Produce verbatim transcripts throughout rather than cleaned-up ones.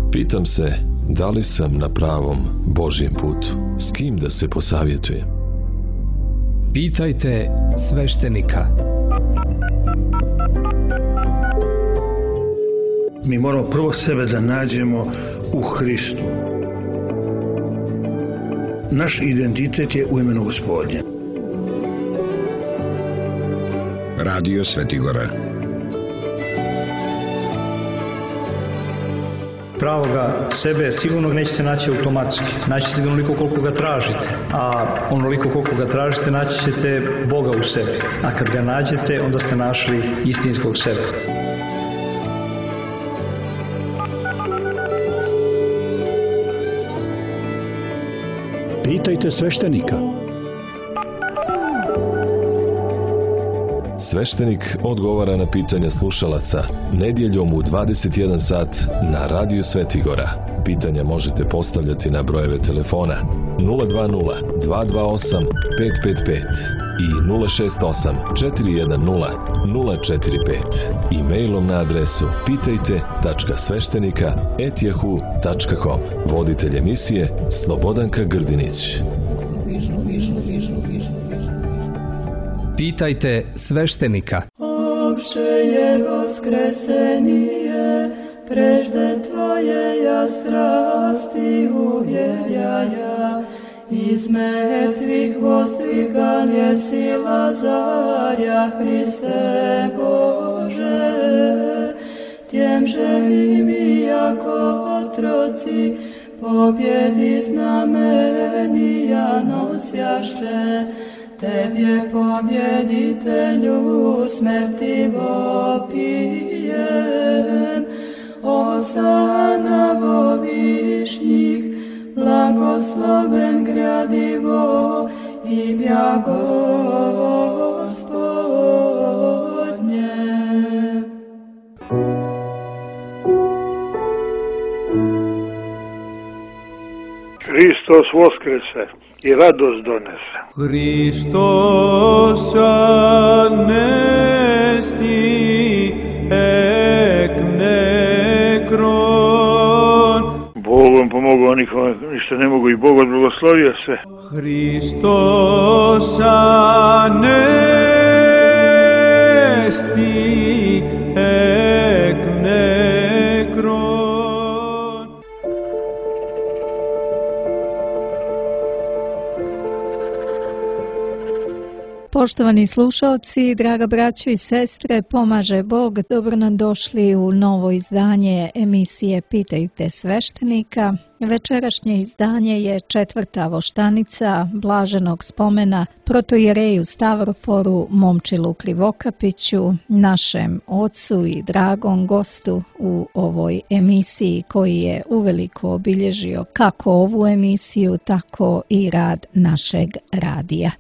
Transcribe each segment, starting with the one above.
Pitam se da li sam na pravom Božjem putu, s kim da se posavjetujem. Pitajte sveštenika. Mi moramo prvo sebe da nađemo u Hristu. Naš identitet je u imenu Gospodnje. Radio Svetigora. Pravoga sebe sigurno nećete naći automatski. Naći ćete ga onoliko koliko ga tražite. A onoliko koliko ga tražite, naći ćete Boga u sebi. A kad ga nađete, onda ste našli istinskog sebe. Pitajte sveštenika. Sveštenik odgovara na pitanja slušalaca nedjeljom u dvadeset jedan sat na Radio Svetigora. Pitanja možete postavljati na brojeve telefona nula dva nula dva dva osam pet pet pet i nula šest osam četiri jedan nula nula četiri pet. E-mailom na adresu pitajte tačka sveštenika at yahoo tačka com. Voditelj emisije Slobodanka Grdinić. Pitajte sveštenika. Opšte je voskresenije, prežde tvoje ja strasti uvjerjaja. Iz mrtvih vostigan je si Lazarja, Hriste Bože. Tjem želi mi jako otroci, pobjedi znamenija nosjašće. Tebje pobjeditelju smrti vopijem, Osana vo višnjih, blagosloven gradivo i bja Gospodnje. Hristos voskrese i radost donese. Hristos anesti ek nekron. Bog vam pomogao, oni kao ništa ne mogu i Bog od blagoslovio sve. Hristos anesti ek nekron. Poštovani slušalci, draga braćo i sestre, pomaže Bog, dobro nam došli u novo izdanje emisije Pitajte sveštenika. Večerašnje izdanje je četvrta voštanica blaženog spomena protojereju Stavroforu Momčilu Krivokapiću, našem ocu i dragom gostu u ovoj emisiji, koji je uveliko obilježio kako ovu emisiju, tako i rad našeg radija.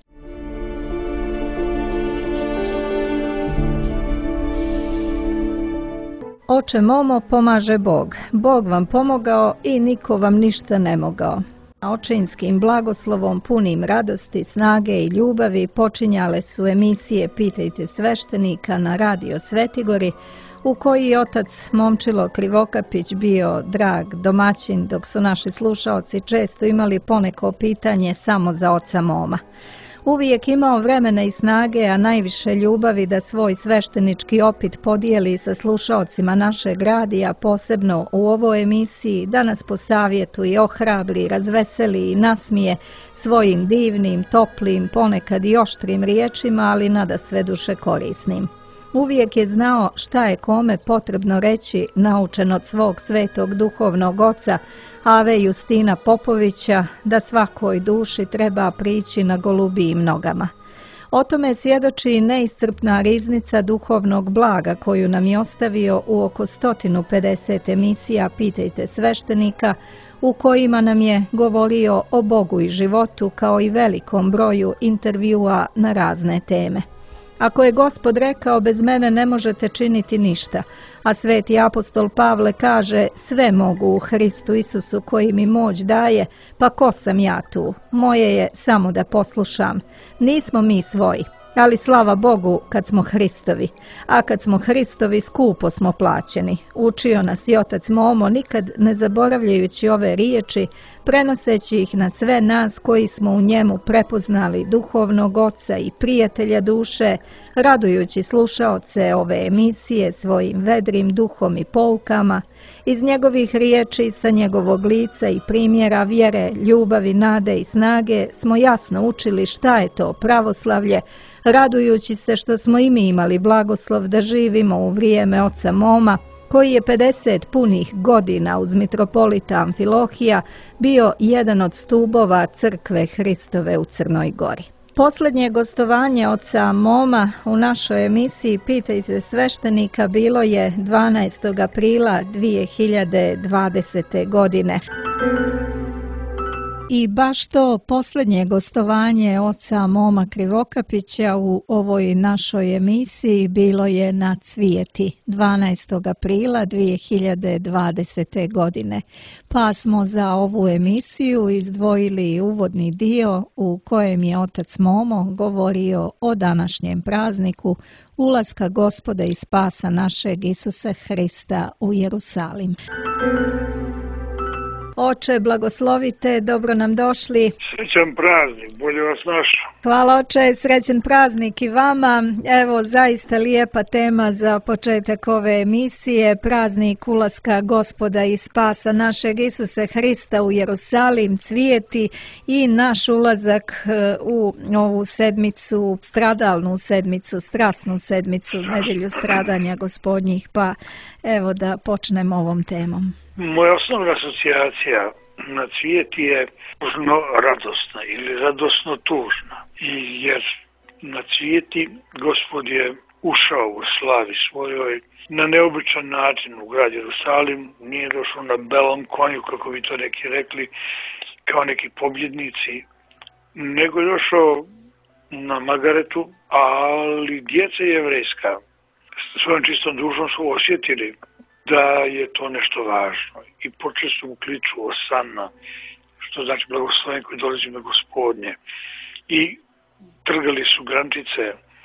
Oče Momo, pomaže Bog. Bog vam pomogao i niko vam ništa ne mogao. Očinskim blagoslovom punim radosti, snage i ljubavi počinjale su emisije Pitajte sveštenika na Radio Svetigori, u koji je otac Momčilo Krivokapić bio drag domaćin, dok su naši slušaoci često imali poneko pitanje samo za oca Moma. Uvijek imao vremena i snage, a najviše ljubavi da svoj sveštenički opit podijeli sa slušaocima našeg radija, posebno u ovoj emisiji, da nas posavjetuje, ohrabri, razveseli i nasmije svojim divnim, toplim, ponekad i oštrim riječima, ali nada sve duše korisnim. Uvijek je znao šta je kome potrebno reći, naučen od svog svetog duhovnog oca Ave Justina Popovića, da svakoj duši treba prići na golubijim nogama. O tome svjedoči i neiscrpna riznica duhovnog blaga koju nam je ostavio u oko sto pedeset emisija Pitajte sveštenika, u kojima nam je govorio o Bogu i životu, kao i velikom broju intervjua na razne teme. Ako je Gospod rekao, bez mene ne možete činiti ništa, a sveti apostol Pavle kaže, sve mogu u Hristu Isusu koji mi moć daje, pa ko sam ja tu? Moje je samo da poslušam. Nismo mi svoji. Ali slava Bogu kad smo Hristovi, a kad smo Hristovi skupo smo plaćeni. Učio nas i otac Momo, nikad ne zaboravljajući ove riječi, prenoseći ih na sve nas koji smo u njemu prepoznali duhovnog oca i prijatelja duše, radujući slušaoce ove emisije svojim vedrim duhom i poukama, iz njegovih riječi, sa njegovog lica i primjera vjere, ljubavi, nade i snage smo jasno učili šta je to pravoslavlje, radujući se što smo i mi imali blagoslov da živimo u vrijeme oca Moma, koji je pedeset punih godina uz mitropolita Amfilohija bio jedan od stubova crkve Hristove u Crnoj Gori. Posljednje gostovanje oca Moma u našoj emisiji Pitajte sveštenika bilo je dvanaestog aprila dvije hiljade dvadesete. godine. I baš to posljednje gostovanje oca Moma Krivokapića u ovoj našoj emisiji bilo je na Cvijeti dvanaestog aprila dvije hiljade dvadesete. godine. Pa smo za ovu emisiju izdvojili uvodni dio u kojem je otac Momo govorio o današnjem prazniku ulaska Gospoda i spasa našeg Isusa Hrista u Jerusalim. Oče, blagoslovite, dobro nam došli. Srećan praznik, bolje vas našao. Hvala oče, srećan praznik i vama. Evo, zaista lijepa tema za početak ove emisije, praznik ulaska Gospoda i spasa našeg Isusa Hrista u Jerusalim, Cvijeti i naš ulazak u ovu sedmicu, stradalnu sedmicu, strasnu sedmicu, nedjelju stradanja Gospodnjih, pa evo da počnemo ovom temom. Moja osnovna asocijacija na Cvijeti je tužno radosna ili radosno tužna. I jer na Cvijeti Gospod je ušao u slavi svojoj na neobičan način u grad Jerusalim, nije došao na belom konju, kako bi to neki rekli, kao neki pobjednici, nego je došao na magaretu, ali djeca jevrejska svojom čistom dušom su osjetili da je to nešto važno i počeli su mu kliču Osanna, što znači blagosloven koji dolazi na Gospodnje, i trgali su grančice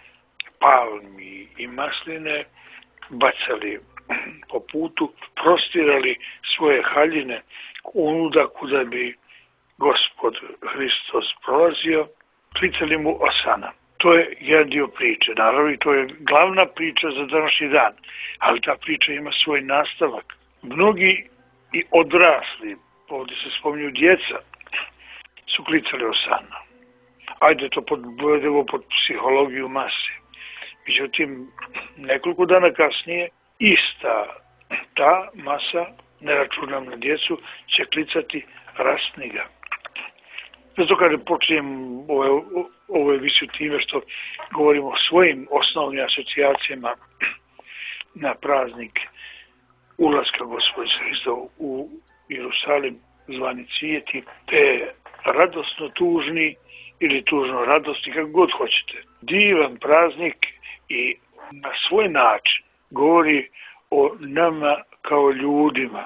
palmi i masline, bacali po putu, prostirali svoje haljine onuda kuda bi Gospod Hristos prolazio, klicali mu Osana. To je jedan dio priče, naravno, i to je glavna priča za današnji dan, ali ta priča ima svoj nastavak. Mnogi i odrasli, ovdje se spominju djeca, su klicali Osana. Ajde to podvedemo pod psihologiju mase. Međutim, nekoliko dana kasnije, ista ta masa, ne računam na djecu, će klicati rasni ga. Zato kada počnem ove, ove emisiju time što govorimo o svojim osnovnim asocijacijama na praznik ulaska Gospoda Hrista u Jerusalim zvani Cvijeti, te radosno tužni ili tužno radosni, kako god hoćete. Divan praznik i na svoj način govori o nama kao ljudima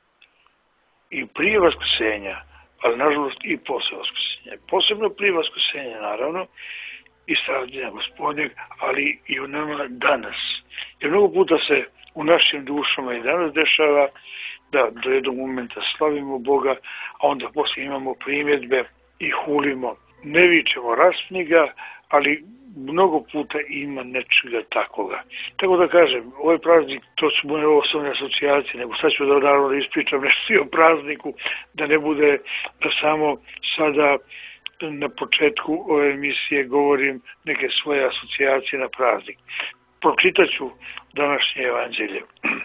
i prije vaskrsenja, ali nažalost i posle vaskrsenja. Posebno prije vaskrsenja, naravno, i stradanja Gospodnjeg, ali i u nama danas. Jer mnogo puta se u našim dušama i danas dešava da do jednog momenta slavimo Boga, a onda poslije imamo primjedbe i hulimo. Ne vičemo raspni ga, ali mnogo puta ima nečega takoga. Tako da kažem, ovaj praznik, to su moje osnovne asocijacije, nego sad ću da naravno da ispričam nešto o prazniku, da ne bude da samo sada na početku ove emisije govorim neke svoje asocijacije na praznik. Pročitat ću današnje evanđelje.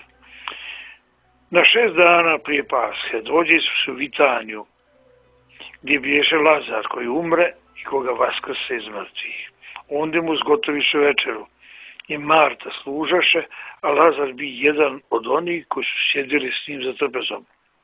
Na šest dana prije Pashe dođe Isus u Vitaniju, gdje biješe Lazar koji umre i koga vaskrse iz mrtvih. Onda mu zgotoviše večeru. I Marta služaše, a Lazar bi jedan od onih koji su sjedili s njim za trpezom.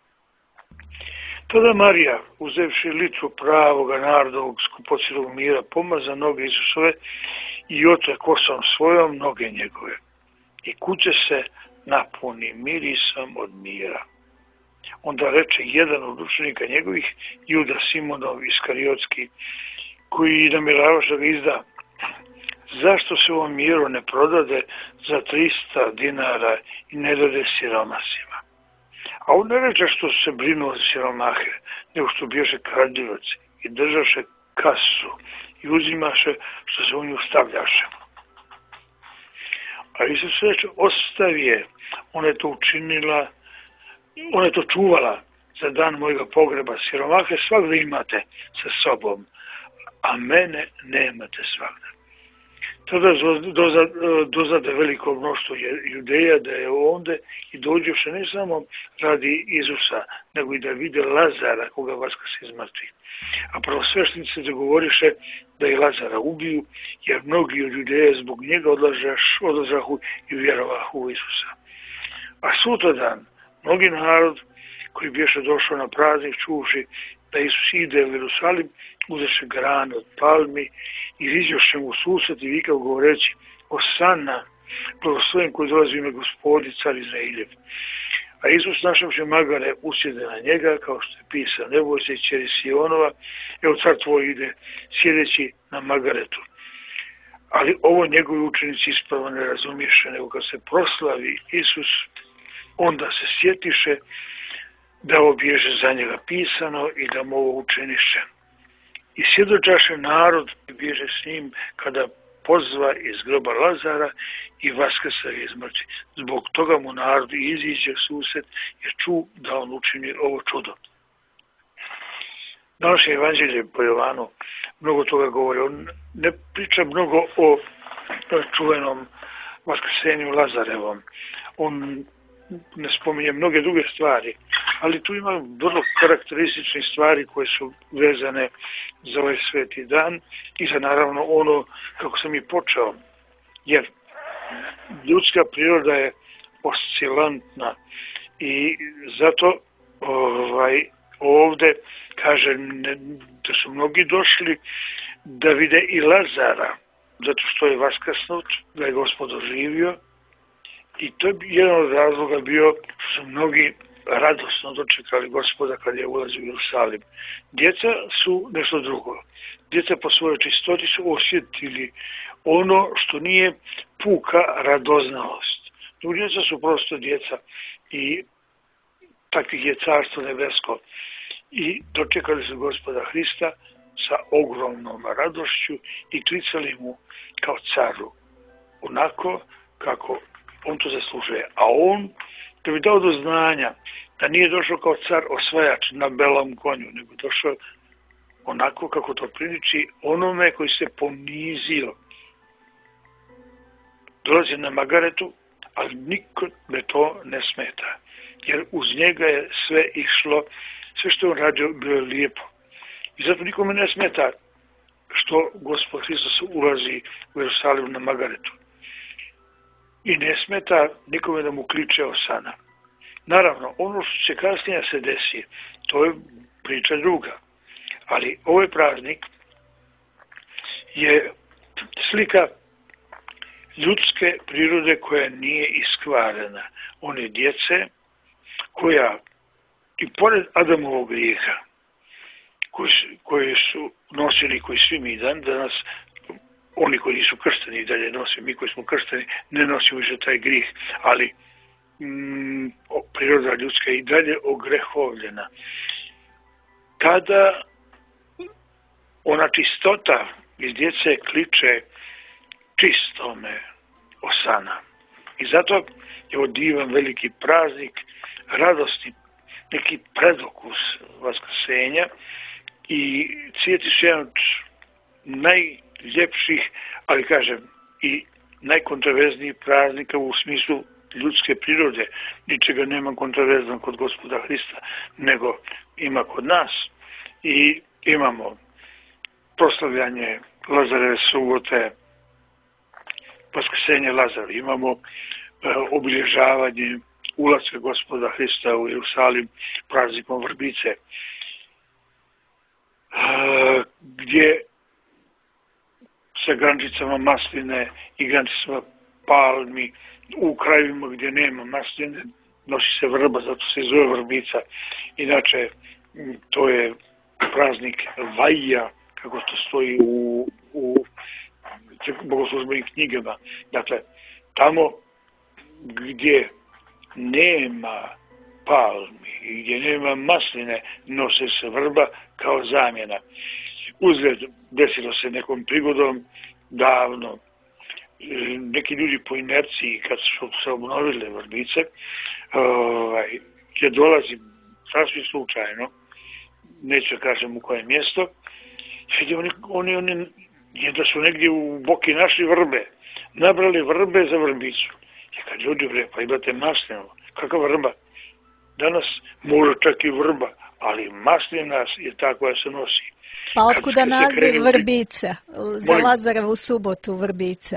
Tada Marija, uzevši liču pravoga narodovog skupocilog mira, pomaza noge Isusove i otre kosom svojom noge njegove. I kuće se napuni mirisom od mira. Onda reče jedan od učenika njegovih, Juda Simonov Iskariotski, koji namjeravaše da ga izda: zašto se ovom miru ne prodade za trista dinara i ne dade siromasima? A on ne reče što su se brinuo za siromahe, nego što biješe kradljivaci i držaše kasu i uzimaše što se u nju stavljaše. A Isus reče, ostavi je, ona je to učinila, ona je to čuvala za dan mojega pogreba. Siromahe svakda imate sa sobom, a mene nemate svakda. Tada dozade veliko mnoštvo Judeja da je onde i dođoše ne samo radi Isusa, nego i da vide Lazara koga vaskrs iz mrtvih. A prvosveštenici se dogovoriše da i Lazara ubiju, jer mnogi od Judeja zbog njega odlažahu i vjerovahu u Isusa. A sutradan mnogi narod koji biješe došao na praznik čuvši da Isus ide u Jerusalim, uzeše grane od palmi i iziđoše mu u susret i vikao govoreći, Osana, blagosloven koji dolazi u ime Gospodi, car Izrailjev. A Isus našavši magare usjede na njega, kao što je pisao, ne boj se ćeri Sionova, evo car tvoj ide sjedeći na magaretu. Ali ovo njegovi učenici ispravo ne razumiješe, nego kad se proslavi Isus, onda se sjetiše da ovo bježe za njega pisano i da mu ovo učiniše. I svjedočaše narod bježe s njim kada pozva iz groba Lazara i vaskrsa iz mrtvih. Zbog toga mu narod iziđe susret jer ču da on učini ovo čudo. Današnje evanđelje po Jovanu mnogo toga govori. On ne priča mnogo o čuvenom vaskrsenju Lazarevom. On ne spominje mnoge druge stvari, ali tu ima vrlo karakteristične stvari koje su vezane za ovaj sveti dan i za naravno ono kako sam i počeo, jer ljudska priroda je oscilantna i zato ovaj, ovde kaže ne, da su mnogi došli da vide i Lazara, zato što je vaskrsnut, da je Gospod oživio. I to je jedan od razloga bio što su mnogi radosno dočekali Gospoda kad je ulazio u Jerusalim. Djeca su nešto drugo. Djeca po svojoj čistoti su osjetili ono što nije puka radoznalost. Djeca su prosto djeca i takvih je carstvo nebesko. I dočekali su Gospoda Hrista sa ogromnom radošću i klicali mu kao caru. Onako kako on to zaslužuje. A on, da bi dao do znanja da nije došao kao car osvajač na belom konju, nego došao onako kako to priliči onome koji se ponizio. Dolazi na magaretu, ali niko me to ne smeta. Jer uz njega je sve išlo, sve što on radio bilo je lijepo. I zato nikome ne smeta što Gospod Hristos ulazi u Jerusalim na magaretu. I ne smeta nikome da mu kliče Osana. Naravno, ono što će kasnije se desi, to je priča druga. Ali ovaj praznik je slika ljudske prirode koja nije iskvarena. One djece koja i pored Adamovog grijeha koje su nosili, koji svi mi dan danas, oni koji nisu kršteni i dalje nose, mi koji smo kršteni ne nosimo više taj grijeh, ali mm, priroda ljudska je i dalje ogrehovljena. Kada ona čistota iz djece kliče čistome Osana. I zato je ovo divan veliki praznik radosti, neki predokus vaskrsenja i cvijeti su jedan od najljepših, ali kažem i najkontroverznijih praznika u smislu ljudske prirode. Ničega nema kontroverzno kod Gospoda Hrista, nego ima kod nas. I imamo proslavljanje Lazareve subote, vaskrsenje Lazara, imamo e, obilježavanje ulaska Gospoda Hrista u Jerusalim praznikom vrbice, e, gdje sa grančicama masline i grančicama palmi, u krajevima gdje nema masline nosi se vrba, zato se zove vrbica. Inače, to je praznik Vajja, kako to stoji u, u bogoslužbenim knjigama. Dakle, tamo gdje nema palmi i gdje nema masline, nose se vrba kao zamjena. Uzgled, desilo se nekom prigodom davno, neki ljudi po inerciji kad su se obnovile vrbice, ovaj, gdje dolazi sasvim slučajno, neću kažem u koje mjesto, vidi oni, oni, oni da su negdje u Boki našli vrbe, nabrali vrbe za vrbicu. I kad ljudi bre, pa imate maslinu, kakva vrba? Danas može čak i vrba, ali maslina je ta koja se nosi. Pa otkuda naziv vrbica? Za Lazarevu subotu vrbica.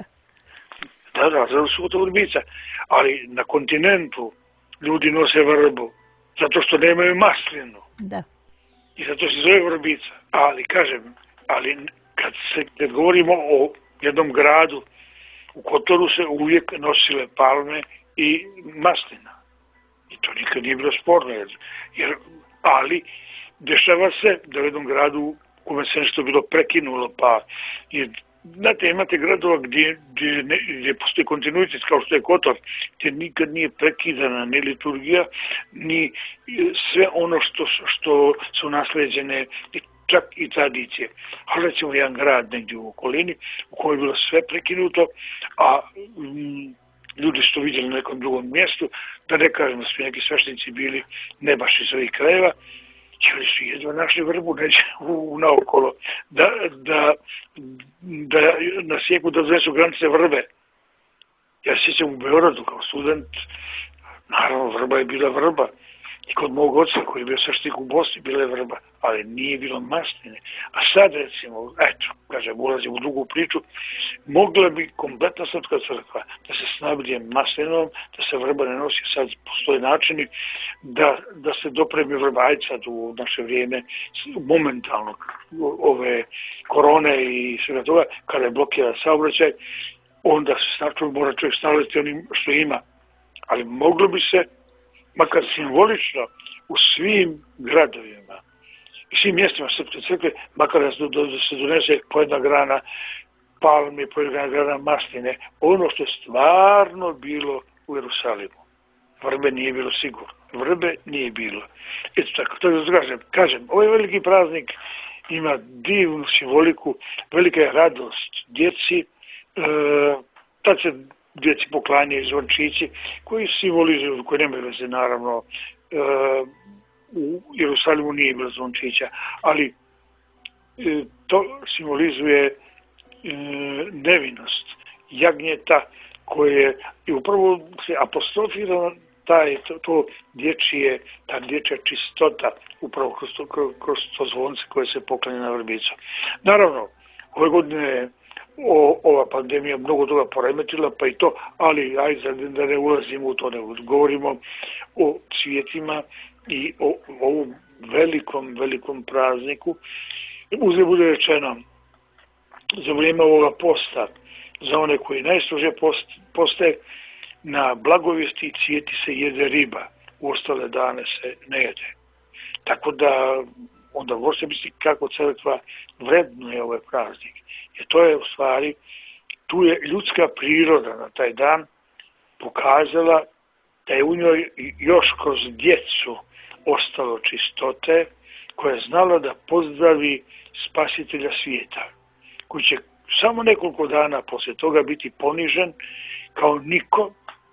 Da, da, za subotu vrbica. Ali na kontinentu ljudi nose vrbu, zato što nemaju maslinu. Da. I zato se zove vrbica. Ali, kažem, ali kad, se, kad govorimo o jednom gradu, u Kotoru se uvijek nosile palme i maslina. I to nikad nije bilo sporno. Jer, jer, ali, dešava se da u jednom gradu u kome se nešto bilo prekinulo, pa je, znate, imate gradova gdje, gdje, ne, gdje postoji kontinuitet, kao što je Kotor, gdje nikad nije prekidana ni liturgija, ni sve ono što, što su nasleđene, čak i tradicije. Ali recimo jedan grad negdje u okolini, u kojem je bilo sve prekinuto, a m, ljudi su to vidjeli na nekom drugom mjestu, da ne kažem da su neki sveštenici bili ne baš iz ovih krajeva, i oni su jedva našli vrbu neđe u naokolo, da, da, da nasjeku da zvesu granice vrbe. Ja se sjećam u Beogradu kao student, naravno vrba je bila vrba. I kod mog oca koji je bio sveštenik u Bosni bila je vrba, ali nije bilo masline. A sad recimo, eto, kažem, ulazim u drugu priču, mogla bi kompletna srpska crkva da se snablje maslinom, da se vrba ne nosi, sad postoje načini da, da se dopremi vrba, ajde sad u naše vrijeme, momentalno ove korone i svega toga, kada je blokiran saobraćaj, onda se znači mora čovjek stavljati onim što ima. Ali moglo bi se, makar simbolično, u svim gradovima i svim mjestima srpske crkve, makar da se donese pojedna grana palme, pojedna grana masline, ono što je stvarno bilo u Jerusalimu. Vrbe nije bilo sigurno. Vrbe nije bilo. Eto tako, to da kažem. Kažem, ovaj veliki praznik ima divnu simboliku, velika je radost djeci, e, tad se djeci poklanjaju zvončići koji simbolizuju, koji nemaju veze naravno, e, u Jerusalimu nije bilo zvončića, ali e, to simbolizuje e, nevinost jagnjeta koje je upravo se apostrofira taj, to, to dječje, ta dječja čistota upravo kroz to, kroz to zvonce koje se poklanja na vrbicu. Naravno, ove godine O, ova pandemija mnogo toga poremetila, pa i to, ali ajde da ne ulazimo u to, ne govorimo o cvijetima i o, o ovom velikom, velikom prazniku. Uzgled bude rečeno, za vrijeme ovoga posta, za one koji najstrože post, poste, na blagovijesti cvijeti se jede riba, u ostale dane se ne jede. Tako da onda možete misliti kako crkva vrednuje ovaj praznik. Jer to je u stvari, tu je ljudska priroda na taj dan pokazala da je u njoj još kroz djecu ostalo čistote, koja je znala da pozdravi spasitelja svijeta, koji će samo nekoliko dana poslije toga biti ponižen kao niko.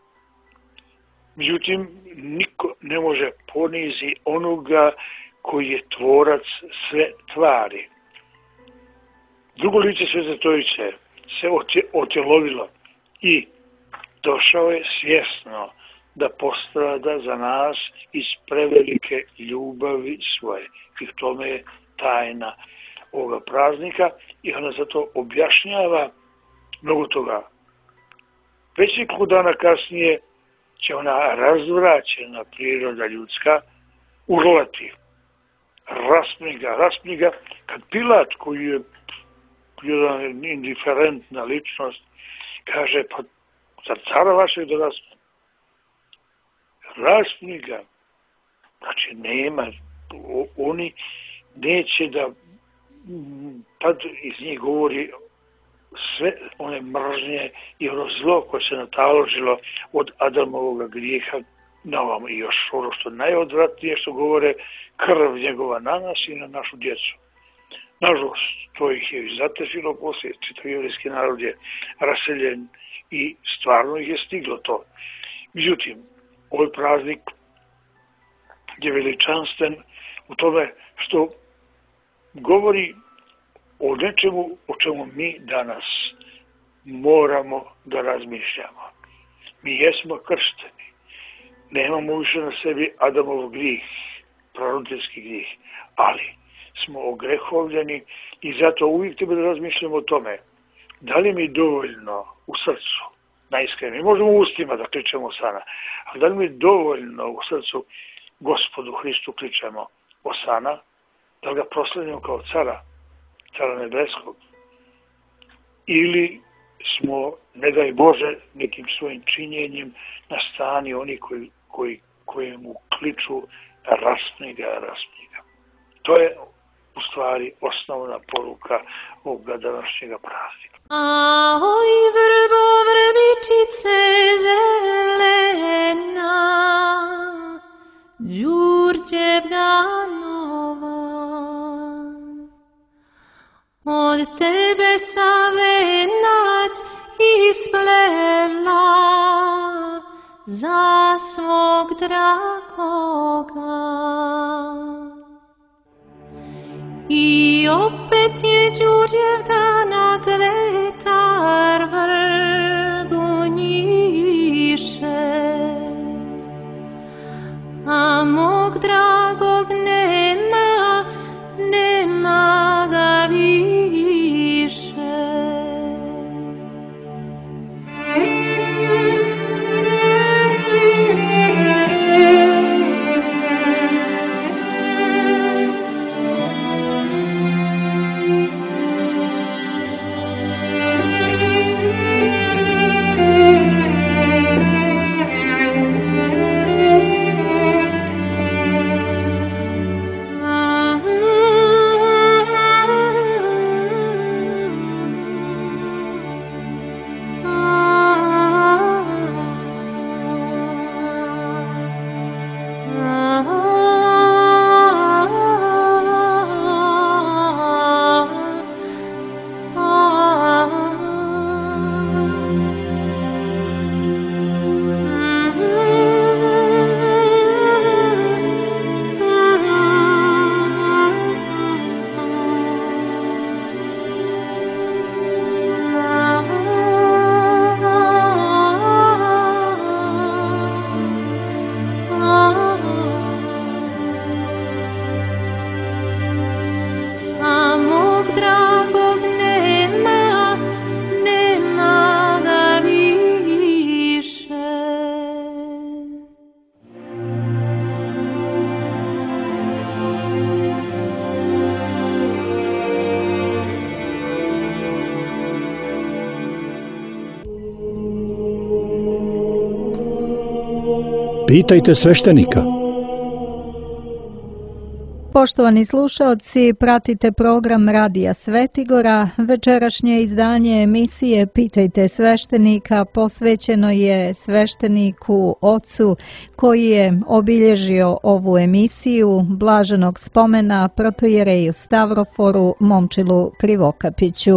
Međutim, niko ne može ponizi onoga koji je tvorac sve tvari. Drugo lice Svete Trojice se otjelovilo i došao je svjesno da postrada za nas iz prevelike ljubavi svoje. I v tome je tajna ovoga praznika i ona zato objašnjava mnogo toga. Već nekoliko dana kasnije će ona razvraćena priroda ljudska urlati. Raspni ga, raspni ga, kad Pilat, koji je jedan indiferentna ličnost, kaže, pa za cara vašeg da raspni. Raspni ga. Znači, nema, oni neće da, tad iz njih govori sve one mržnje i ono zlo koje se nataložilo od Adamovog grijeha na ovamo. I još ono što najodvratnije što govore, krv njegova na nas i na našu djecu. Nažalost, to ih je zatešilo poslije, čitav jevrijski narod je raseljen i stvarno ih je stiglo to. Međutim, ovaj praznik je veličanstven u tome što govori o nečemu o čemu mi danas moramo da razmišljamo. Mi jesmo kršteni, nemamo više na sebi Adamov grijeh, praroditeljski grijeh, ali smo ogrehovljeni i zato uvijek treba da razmišljamo o tome da li mi dovoljno u srcu, najiskrenije, možemo u ustima da kličemo sana, ali da li mi dovoljno u srcu Gospodu Hristu kličemo osana, da li ga proslavljamo kao cara, cara nebeskog, ili smo, ne daj Bože, nekim svojim činjenjem na strani oni koji, koji, koji mu kliču raspni ga, raspni ga. To je u stvari osnovna poruka ovoga današnjega praznika. Aj, vrbo, vrbičice zelena, Đurđevna nova, od tebe sam venac isplela za svog dragoga. I opet je Đurđevdana kvetar vrbu njiše, a mog dragog nema, nema ga više. Pitajte sveštenika. Poštovani slušaoci, pratite program Radija Svetigora. Večerašnje izdanje emisije Pitajte sveštenika posvećeno je svešteniku ocu koji je obilježio ovu emisiju, blaženog spomena protojereju Stavroforu Momčilu Krivokapiću.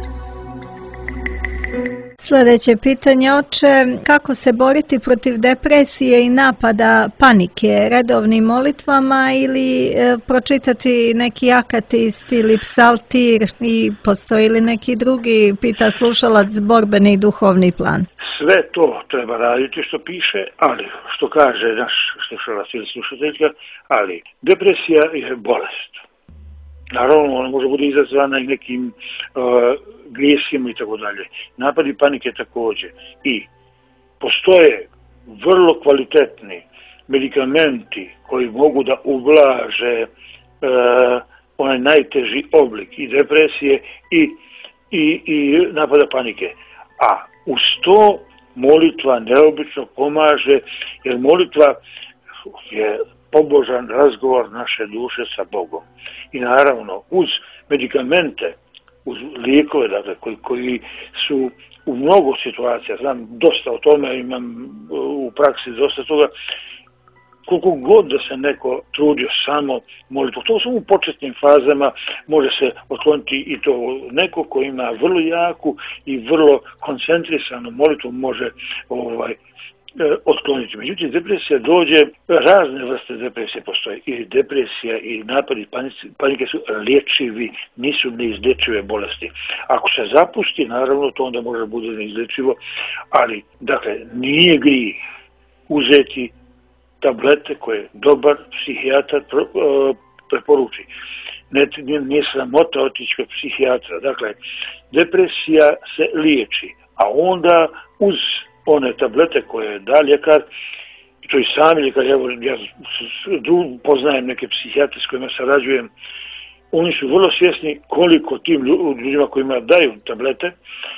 Sljedeće pitanje, oče, kako se boriti protiv depresije i napada panike, redovnim molitvama ili e, pročitati neki akatist ili psaltir i postoji li neki drugi, pita slušalac, borbeni duhovni plan? Sve to treba raditi što piše, ali što kaže naš slušalac ili slušateljka, ali depresija je bolest. Naravno, ona može biti izazvana i nekim uh, grijesima i tako dalje. Napadi panike također. I postoje vrlo kvalitetni medikamenti koji mogu da ublaže uh, onaj najteži oblik i depresije i, i, i napada panike. A uz to molitva neobično pomaže, jer molitva je pobožan razgovor naše duše sa Bogom. I naravno, uz medikamente, uz lijekove, dakle, koji, koji su u mnogo situacija, znam dosta o tome, imam u praksi dosta toga, koliko god da se neko trudio samo molitvu, to su u početnim fazama, može se otkloniti i to neko ko ima vrlo jaku i vrlo koncentrisanu molitvu može ovaj, otkloniti. Međutim, depresija dođe, razne vrste depresije postoje. I depresija i napadi panike su liječivi, nisu neizlječive bolesti. Ako se zapusti, naravno, to onda može bude neizlječivo, ali, dakle, nije grijeh uzeti tablete koje dobar psihijatar preporuči. Ne, nije sramota otići kod psihijatra. Dakle, depresija se liječi, a onda uz one tablete koje da ljekar, to i sami ljekar, evo, ja poznajem neke psihijatre s kojima sarađujem, oni su vrlo svjesni koliko tim ljudima kojima daju tablete,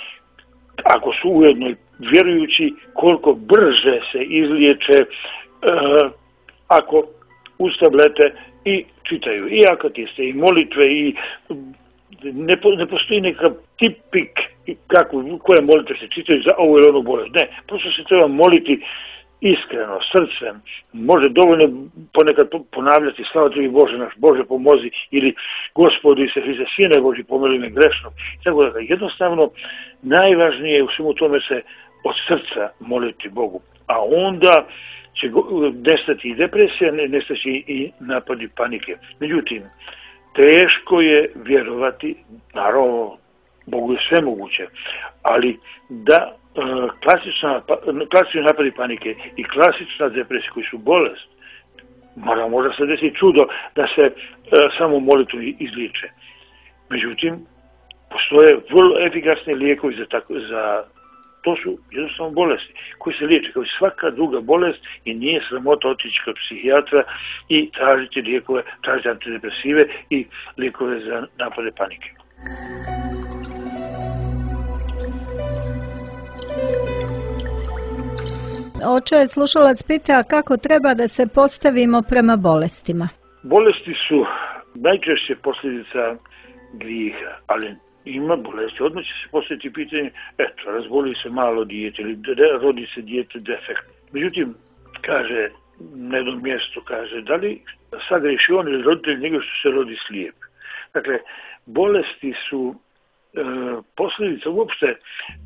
ako su ujedno vjerujući, koliko brže se izliječe uh, ako uz tablete i čitaju i akatiste i molitve i ne, ne postoji neka tipik kako, koje molitve se čitaju za ovu ili onu bolest. Ne, prosto se treba moliti iskreno, srcem. Može dovoljno ponekad ponavljati slava tebi Bože naš, Bože pomozi, ili Gospodu Isuse Hriste, Sine Boži pomili me grešno. Tako da jednostavno najvažnije je u svemu tome se od srca moliti Bogu. A onda će nestati i depresija, nestati i napadi panike. Međutim, teško je vjerovati, naravno, Bogu je sve moguće, ali da e, klasična, klasični napadi panike i klasična depresija koji su bolest, mora možda se desi čudo da se e, samo molitvu izliječe. Međutim, postoje vrlo efikasni lijekovi za, tako, za to su jednostavno bolesti koji se liječe kao i svaka druga bolest i nije sramota otići kod psihijatra i tražiti lijekove, tražiti antidepresive i lijekove za napade panike. Oče, slušalac pita kako treba da se postavimo prema bolestima. Bolesti su najčešće posljedica grijeha, ali ima bolesti. Odmah će se postaviti pitanje, eto, razboli se malo dijete ili rodi se dijete defekt. Međutim, kaže na jednom mjestu, kaže, da li sagreši on ili roditelj nego što se rodi slijep. Dakle, bolesti su e, posljedica uopšte e,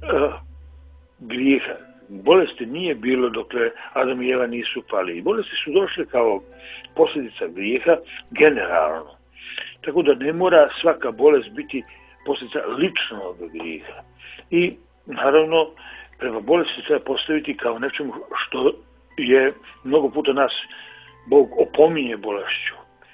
grijeha. Bolesti nije bilo dokle Adam i Eva nisu pali. I bolesti su došle kao posljedica grijeha generalno. Tako da ne mora svaka bolest biti posljedica ličnog grijeha. I naravno prema bolesti treba postaviti kao nečemu što je mnogo puta nas Bog opominje bolešću.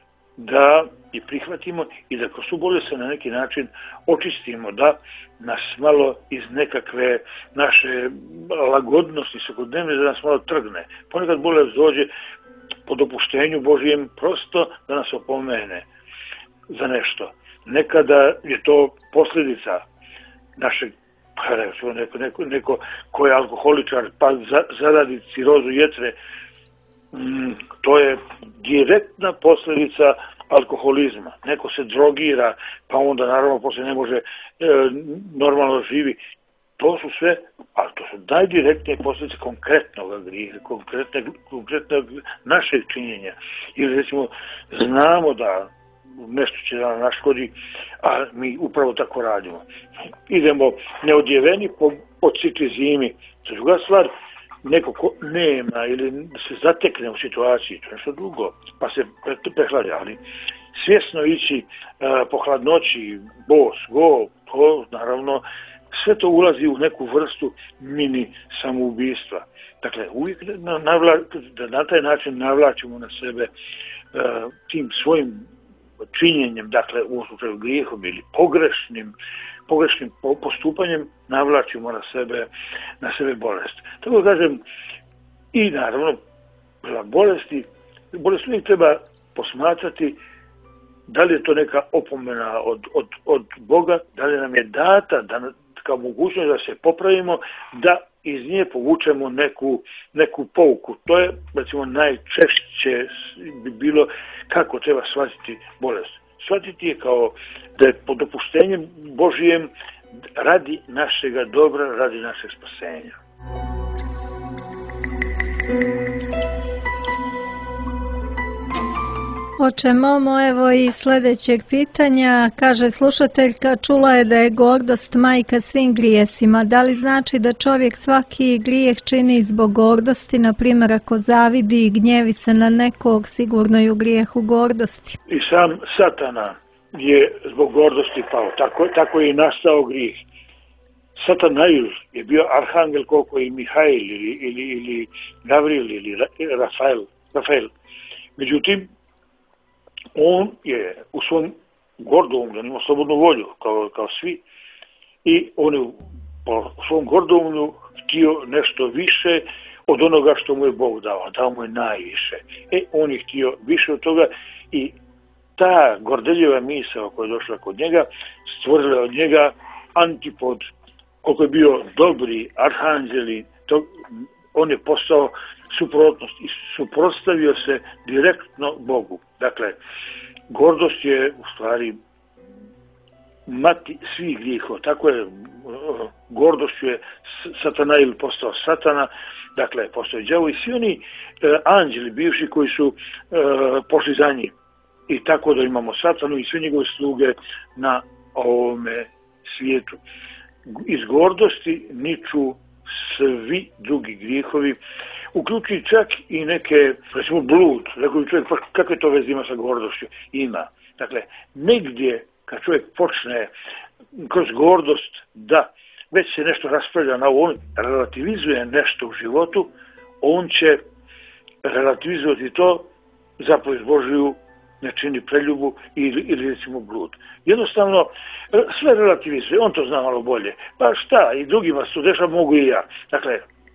Da je prihvatimo i da kroz tu bolest se na neki način očistimo, da nas malo iz nekakve naše lagodnosti svakodnevne da nas malo trgne. Ponekad bolest dođe po dopuštenju Božijem prosto da nas opomene za nešto. Nekada je to posljedica našeg, neko, neko, neko ko je alkoholičar pa za, zaradi cirozu jetre, mm, to je direktna posljedica alkoholizma. Neko se drogira, pa onda naravno poslije ne može e, normalno živi. To su sve, ali to su najdirektnije posljedice konkretnog grijeha, konkretnog našeg činjenja. Ili recimo znamo da nešto će da nas škodi, a mi upravo tako radimo. Idemo neodjeveni po, po cikli zimi. To je druga stvar, neko ko nema ili se zatekne u situaciji, to je nešto drugo, pa se prehladi, ali svjesno ići uh, po hladnoći, bos, go, to naravno, sve to ulazi u neku vrstu mini samoubistva. Dakle, uvijek na, navla, da na taj način navlačimo na sebe uh, tim svojim činjenjem, dakle u slučaju grijehom ili pogrešnim, pogrešnim postupanjem navlačimo na sebe, na sebe bolest. Tako da kažem, i naravno, prema bolesti, bolest uvijek treba posmatrati da li je to neka opomena od, od, od Boga, da li nam je data da, kao mogućnost da se popravimo, da iz nje povučemo neku, neku pouku. To je, recimo, najčešće bi bilo kako treba shvatiti bolest. shvatiti je kao da je pod dopuštenjem Božijem radi našega dobra, radi našeg spasenja. Oče Momo, evo i sljedećeg pitanja. Kaže slušateljka, čula je da je gordost majka svim grijesima. Da li znači da čovjek svaki grijeh čini zbog gordosti? Na primjer, ako zavidi i gnjevi se na nekog, sigurno je u grijehu gordosti. I sam Satana je zbog gordosti pao. Tako, tako je i nastao grijeh. Satanail je bio arhangel koliko i Mihail ili, ili, ili Gavril ili Rafael. Rafael. Međutim, on je u svom gordoumlju, on ima slobodnu volju, kao, kao svi, i on je po svom gordoumlju htio nešto više od onoga što mu je Bog dao, dao mu je najviše. E, on je htio više od toga i ta gordeljiva misao koja je došla kod njega, stvorila je od njega antipod, koliko je bio dobri arhanđeli, to, on je postao suprotnost i suprotstavio se direktno Bogu. Dakle, gordost je u stvari mati svih grijehova. Tako je, gordošću je Satanail postao Satana, dakle, postao je đavo i svi oni e, anđeli bivši koji su e, pošli za njim. I tako da imamo Satanu i sve njegove sluge na ovome svijetu. Iz gordosti niču svi drugi grijehovi, uključujući čak i neke, recimo blud, rekao bi čovjek, pa kakve to veze ima sa gordošću? Ima. Dakle, negdje kad čovjek počne kroz gordost da već se nešto raspravlja na ovo, on relativizuje nešto u životu, on će relativizovati to, zapovijed Božiju ne čini preljubu ili, ili recimo blud. Jednostavno, sve relativizuje, on to zna malo bolje. Pa šta, i drugima se to dešava, mogu i ja. Dakle,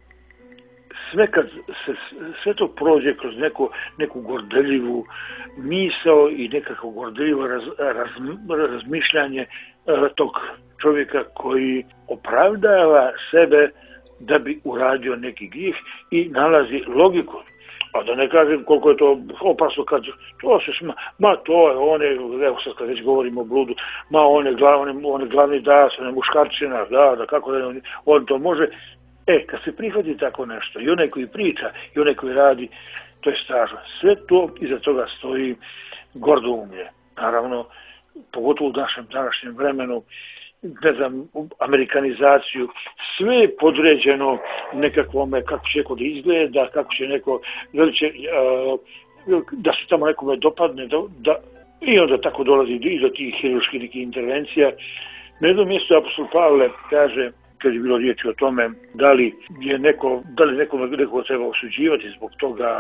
sve kad se sve to prođe kroz neku, neku gordeljivu misao i nekako gordeljivo raz, raz, razmišljanje uh, tog čovjeka koji opravdava sebe da bi uradio neki grijeh i nalazi logiku. A da ne kažem koliko je to opasno kad to se sma, ma to je, on je, evo sad kad već govorimo o bludu, ma on je glavni, on je glavni das, on je muškarčina, da, da kako da on, on to može. E, kad se prihvati tako nešto, i onaj koji priča, i onaj koji radi, to je strašno. Sve to, iza toga stoji gordoumlje. Naravno, pogotovo u našem današnjem vremenu, ne znam, amerikanizaciju, sve je podređeno nekakvome, kako će neko da izgleda, kako će neko, će, uh, da se tamo nekome dopadne, da, da, i onda tako dolazi i do tih hirurških intervencija. Na jednom mjestu apostol Pavle kaže, kad je bilo riječi o tome da li je neko, da li nekome neko treba osuđivati zbog toga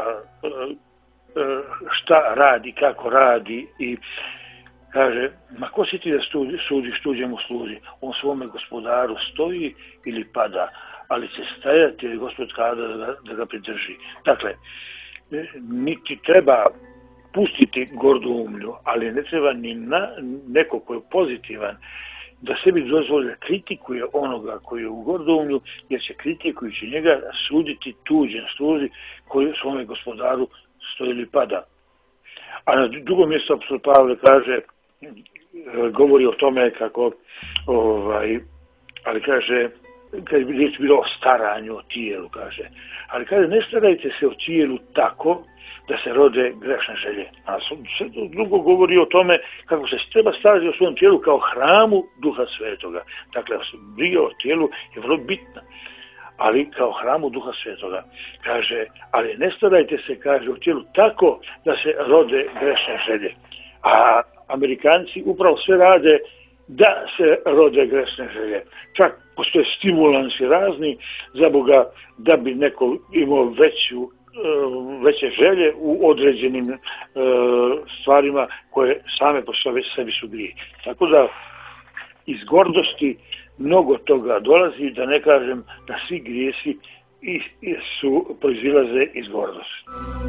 šta radi, kako radi, i kaže, ma ko si ti da studi, sudiš tuđemu sluzi? On svome gospodaru stoji ili pada, ali će stajati jer gospod kada da, da ga pridrži. Dakle, niti treba pustiti gordoumlju, ali ne treba ni na neko ko je pozitivan da sebi dozvoli da kritikuje onoga koji je u gordoumlju, jer će kritikujući njega suditi tuđem sluzi koji svome gospodaru stoji ili pada. A na drugom mjestu apostol Pavle kaže, govori o tome kako, ovaj, ali kaže, kad je riječ bilo o staranju o tijelu, kaže, ali kaže, ne starajte se o tijelu tako da se rode grešne želje. A drugo govori o tome kako se treba starati o svom tijelu kao hramu Duha Svetoga. Dakle, briga o tijelu je vrlo bitna, ali kao hramu Duha Svetoga. Kaže, ali ne starajte se, kaže, o tijelu tako da se rode grešne želje. A Amerikanci upravo sve rade da se rode grešne želje. Čak postoje stimulansi razni za Boga da bi neko imao veću veće želje u određenim e, stvarima koje same po sebi su grije. Tako da iz gordosti mnogo toga dolazi, da ne kažem da svi grijesi i, i su proizilaze iz gordosti.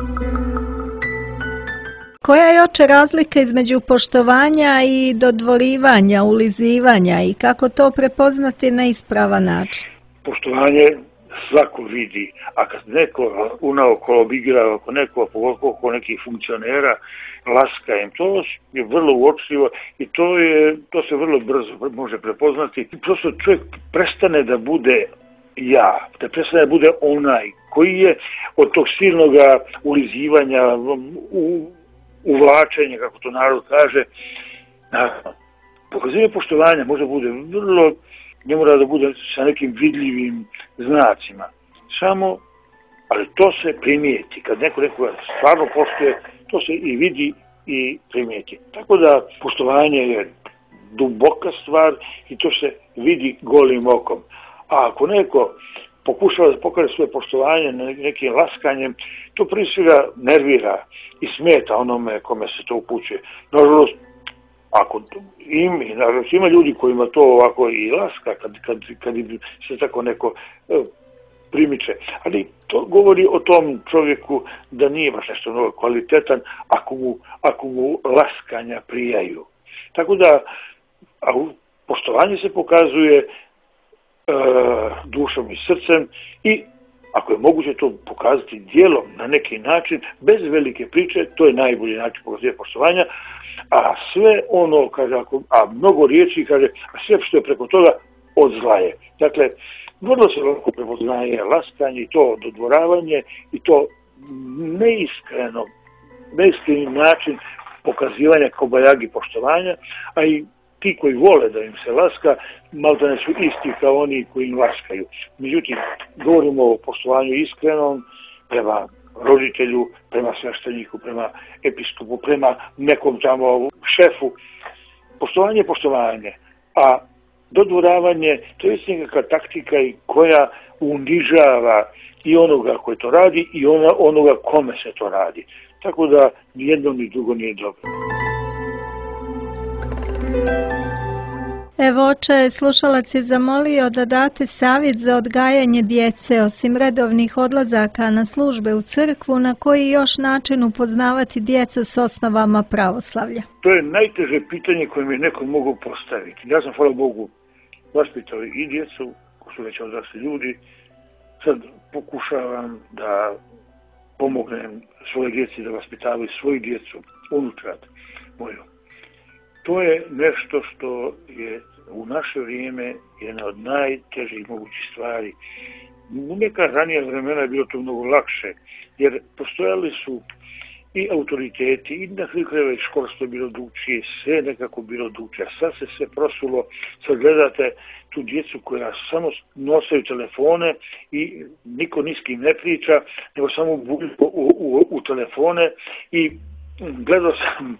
Koja je, oče, razlika između poštovanja i dodvorivanja, ulizivanja i kako to prepoznati na ispravan način? Poštovanje svako vidi, a kad neko unaokolo igra, oko neko, oko nekih funkcionera, laska im, to je vrlo uočljivo i to, je, to se vrlo brzo može prepoznati. I prosto čovjek prestane da bude ja, da prestane da bude onaj koji je od tog silnog ulizivanja, u, uvlačenja, kako to narod kaže, pokazivanje poštovanja može bude vrlo, ne mora da bude sa nekim vidljivim znacima. Samo, ali to se primijeti. Kad neko nekoga stvarno poštuje, to se i vidi i primijeti. Tako da poštovanje je duboka stvar i to se vidi golim okom. A ako neko pokušava da pokaže svoje poštovanje nekim laskanjem, to prije svega nervira i smeta onome kome se to upućuje. Nažalost, ako ima, nažalost, ima ljudi kojima to ovako i laska kad, kad, kad se tako neko e, primiče. Ali to govori o tom čovjeku da nije baš nešto mnogo kvalitetan ako mu, ako mu laskanja prijaju. Tako da a poštovanje se pokazuje e, dušom i srcem i ako je moguće to pokazati djelom na neki način, bez velike priče, to je najbolji način pokazivanja poštovanja, a sve ono, kaže, ako, a mnogo riječi, kaže, a sve što je preko toga od zla je. Dakle, vrlo se lako prepoznaje laskanje i to dodvoravanje i to neiskreno, neiskreni način pokazivanja kobajagi poštovanja, a i ti koji vole da im se laska, maltene su isti kao oni koji im laskaju. Međutim, govorimo o poštovanju iskrenom prema roditelju, prema svešteniku, prema episkopu, prema nekom tamo šefu. Poštovanje je poštovanje, a dodvoravanje to je nekakva taktika i koja unižava i onoga koji to radi i ona, onoga kome se to radi. Tako da ni jedno ni drugo nije dobro. Evo, oče, slušalac je zamolio da date savjet za odgajanje djece, osim redovnih odlazaka na službe u crkvu, na koji još način upoznavati djecu s osnovama pravoslavlja? To je najteže pitanje koje mi neko mogu postaviti. Ja sam, hvala Bogu, vaspitao i djecu, ko su već odrasli ljudi. Sad pokušavam da pomognem svoje djeci da vaspitavaju svoju djecu, unučad moju. To je nešto što je u naše vrijeme jedna od najtežih mogućih stvari. U neka ranija vremena je bilo to mnogo lakše, jer postojali su i autoriteti, i na kraju krajeva i školstvo je bilo drugčije, sve nekako bilo drugčije. Sad se sve prosulo, sad gledate tu djecu koja samo nosaju telefone i niko ni s kim ne priča, nego samo bulju u, u, u telefone i gledao sam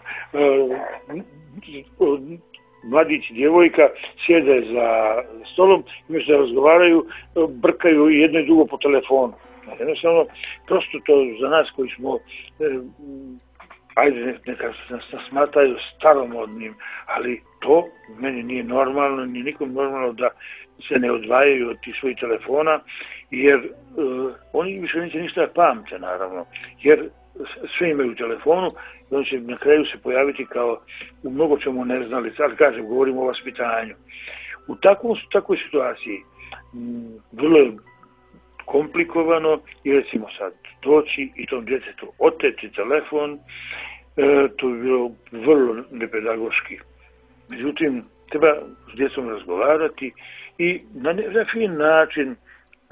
uh, mladić i djevojka sjede za stolom i mislim da razgovaraju, brkaju jedno i drugo po telefonu. Jednostavno, prosto to za nas koji smo, eh, ajde neka nas smatraju staromodnim, ali to meni nije normalno, ni nikom normalno da se ne odvajaju od tih svojih telefona, jer eh, oni više neće ništa pamte, naravno, jer sve imaju u telefonu i on će na kraju se pojaviti kao u mnogo čemu neznalica, ali kažem, govorimo o vaspitanju. U takvom, takvoj situaciji m, vrlo je komplikovano i recimo sad doći i tom djetetu oteti telefon, e, to bi bilo vrlo nepedagoški. Međutim, treba s djecom razgovarati i na, ne, na fin način e,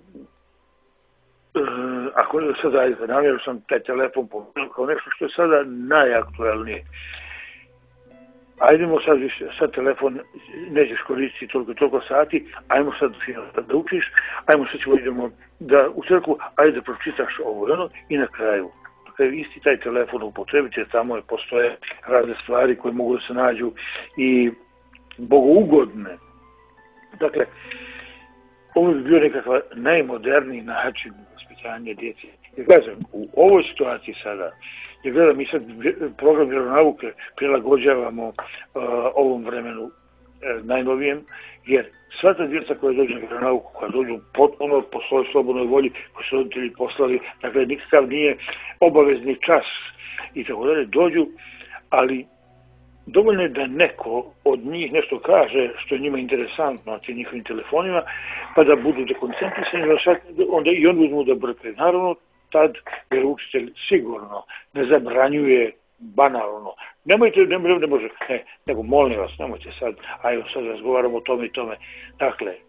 Uh, ako sada namjeru sam taj telefon pomenuo kao nešto što je sada najaktualnije. Ajdemo sad više, sad telefon nećeš koristiti toliko toliko sati, ajmo sad da, da učiš, ajmo sad ćemo idemo da, u crkvu, ajde da pročitaš ovo i ono i na kraju. Na kraju isti taj telefon upotrebiti jer tamo je postoje razne stvari koje mogu da se nađu i bogougodne. Dakle, ovo bi bio nekakav najmoderniji način vaspitanja djece. Jer gledam, u ovoj situaciji sada, jer gledam, mi sad program vjeronauke prilagođavamo uh, ovom vremenu uh, najnovijem, jer sva ta djeca koja dođu na vjeronauku, koja dođu potpuno po svojoj slobodnoj volji, koji su roditelji poslali, dakle, nikakav nije obavezni čas i tako dalje, dođu, ali dovoljno je da neko od njih nešto kaže što je njima interesantno na tim njihovim telefonima, pa da budu dekoncentrisani, onda i oni uzmu da brkaju. Naravno, tad vjeroučitelj sigurno ne zabranjuje banalno. Nemojte, ne, ne može, ne, nego molim vas, nemojte sad, ajmo sad razgovaramo o tome i tome. Dakle, e,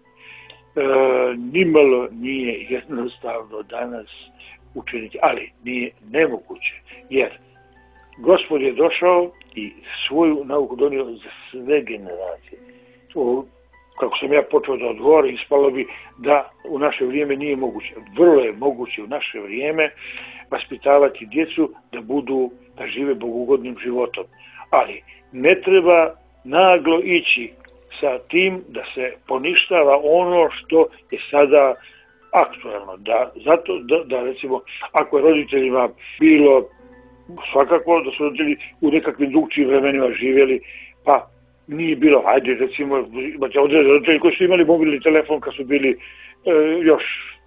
nimalo nije jednostavno danas učiniti, ali nije nemoguće, jer Gospod je došao i svoju nauku donio za sve generacije. O, kako sam ja počeo da odgovorim, ispalo bi da u naše vrijeme nije moguće. Vrlo je moguće u naše vrijeme vaspitavati djecu da budu, da žive bogugodnim životom. Ali ne treba naglo ići sa tim da se poništava ono što je sada aktualno. Da, zato da, da recimo, ako je roditeljima bilo svakako da su roditelji u nekakvim drugčijim vremenima živjeli, pa nije bilo, ajde recimo, imate određeni roditelji koji su imali mobilni telefon kad su bili e, još,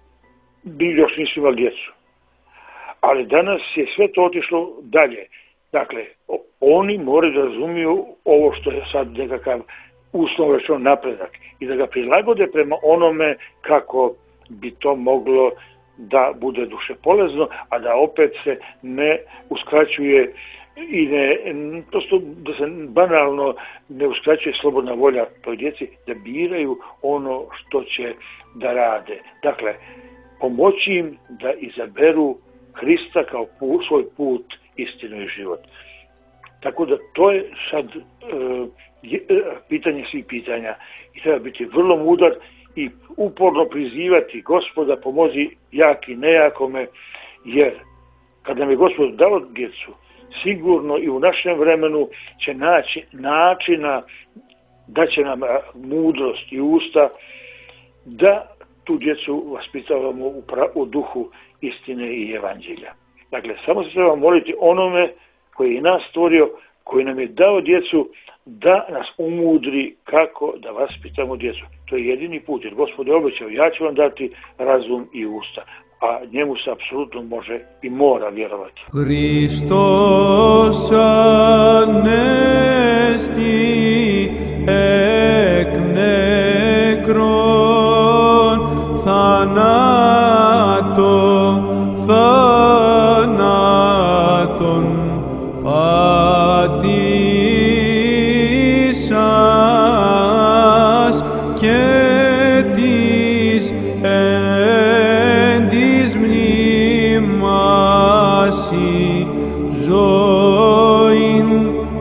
još nisu imali djecu. Ali danas je sve to otišlo dalje. Dakle, oni moraju da razumiju ovo što je sad nekakav uslovno rečeno napredak i da ga prilagode prema onome kako bi to moglo da bude dušepolezno, a da opet se ne uskraćuje i ne, prosto da se banalno ne uskraćuje slobodna volja toj djeci da biraju ono što će da rade. Dakle, pomoći im da izaberu Hrista kao put, svoj put, istinu i život. Tako da to je sad e, je, pitanje svih pitanja i treba biti vrlo mudar i uporno prizivati Gospoda pomozi jak i nejakome, jer kad nam je Gospod dao djecu, sigurno i u našem vremenu će naći načina da će nam mudrost i usta da tu djecu vaspitavamo u, pra, u duhu istine i evanđelja. Dakle, samo se treba moliti onome koji je nas stvorio, koji nam je dao djecu, da nas umudri kako da vaspitamo djecu. To je jedini put, jer Gospod je obećao, ja ću vam dati razum i usta, a njemu se apsolutno može i mora vjerovati. Hristos anesti ek nekron thanaton thanaton patisas και της εν της μνήμασι ζωήν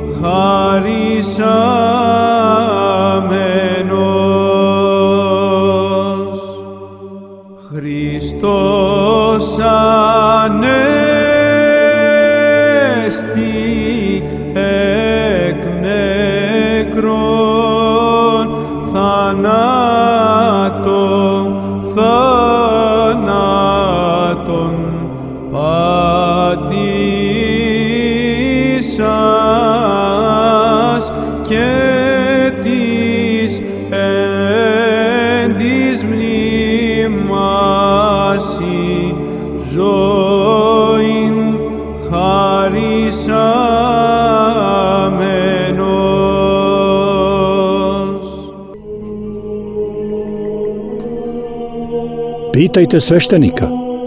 χαρισάμενος. Χριστός ανέστη εκ νεκρών θανάτων, θανάτων πατήσας και της εν της μνήμασι ζωήν χαρισάμενος. Pitajte sveštenika.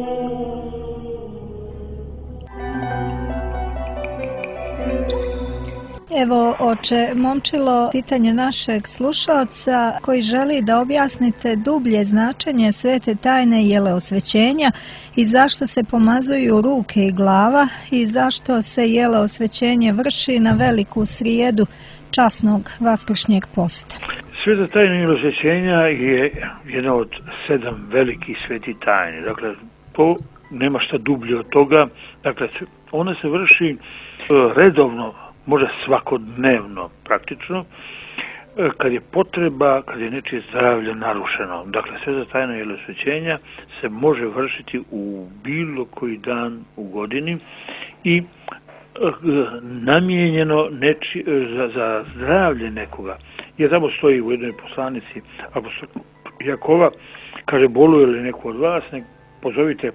Evo, oče Momčilo, pitanje našeg slušalca koji želi da objasnite dublje značenje svete tajne jeleosvećenja i zašto se pomazuju ruke i glava i zašto se jeleosvećenje vrši na veliku srijedu časnog vaskršnjeg posta. Sveta tajna jeleosvećenja je jedna od sedam velikih svetih tajni. Dakle, to nema šta dublje od toga. Dakle, ona se vrši redovno, možda svakodnevno praktično, kad je potreba, kad je nečije zdravlje narušeno. Dakle, sveta tajna jeleosvećenja se može vršiti u bilo koji dan u godini i namijenjeno neči, za, za zdravlje nekoga. Jer tamo stoji u jednoj poslanici apostola Jakova, kaže, boluje li neko od vas, nek pozovite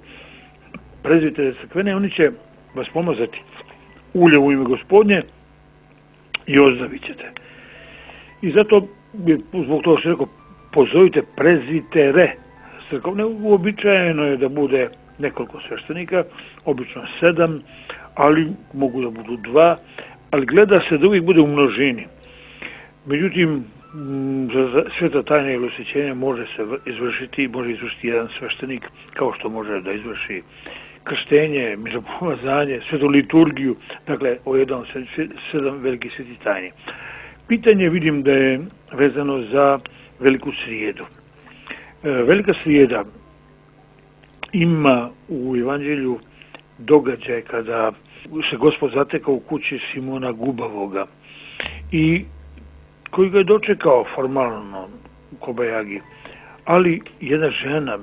prezbitera crkvene, oni će vas pomazati ulje u ime Gospodnje i ozdravit ćete. I zato, zbog toga što rekao, pozovite prezitere crkvene. Uobičajeno je da bude nekoliko sveštenika, obično sedam, ali mogu da budu dva, ali gleda se da uvijek bude u množini. Međutim, za sveta tajna ili osvećenja može se izvršiti, može izvršiti jedan sveštenik, kao što može da izvrši krštenje, miropomazanje, svetu liturgiju, dakle, o jedan od sedam velikih svetih tajni. Pitanje vidim da je vezano za Veliku srijedu. Velika srijeda ima u Evanđelju događaj kada se Gospod zatekao u kući Simona Gubavoga i koji ga je dočekao formalno u Kobajagi, ali jedna žena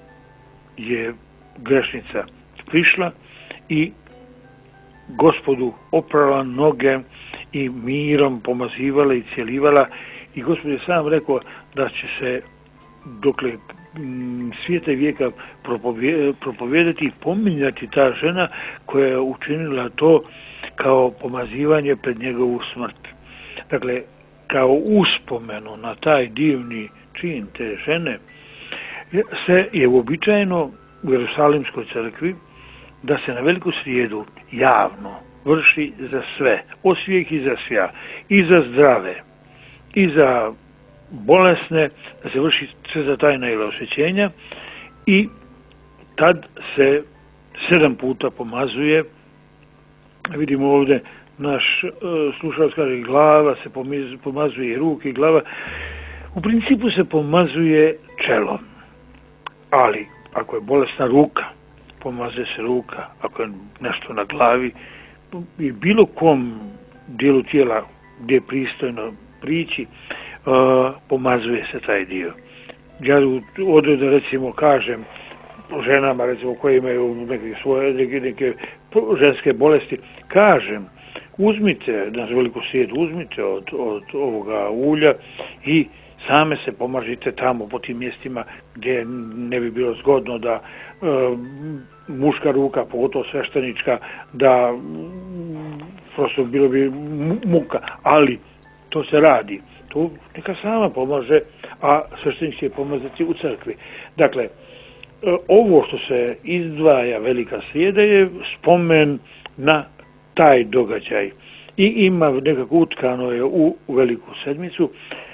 je grešnica prišla i Gospodu oprala noge i mirom pomazivala i cijelivala, i Gospod je sam rekao da će se dokle svijeta i vijeka propovijedati i pominjati ta žena koja je učinila to kao pomazivanje pred njegovu smrt. Dakle, kao uspomenu na taj divni čin te žene se je uobičajeno u Jerusalimskoj crkvi da se na Veliku srijedu javno vrši za sve, od svijeh i za svja, i za zdrave, i za bolesne, da se vrši sveta tajna ili osvećenja, i tad se sedam puta pomazuje. Vidimo ovdje naš uh, slušalac kaže glava se pomazuje, ruke i glava. U principu se pomazuje čelo, ali ako je bolesna ruka, pomazuje se ruka, ako je nešto na glavi i bilo kom dijelu tijela gdje je pristojno prići, uh, pomazuje se taj dio. Ja ovdje da recimo kažem ženama recimo koje imaju neke svoje neke, neke ženske bolesti, kažem uzmite na Veliku srijedu, uzmite od, od ovoga ulja i same se pomažite tamo po tim mjestima gdje ne bi bilo zgodno da e, muška ruka, pogotovo sveštenička, da prosto bilo bi muka, ali to se radi. To neka sama pomaže, a sveštenik će pomazati u crkvi. Dakle, e, ovo što se izdvaja Velika srijeda je spomen na taj događaj i ima nekako utkano je u, u Veliku sedmicu.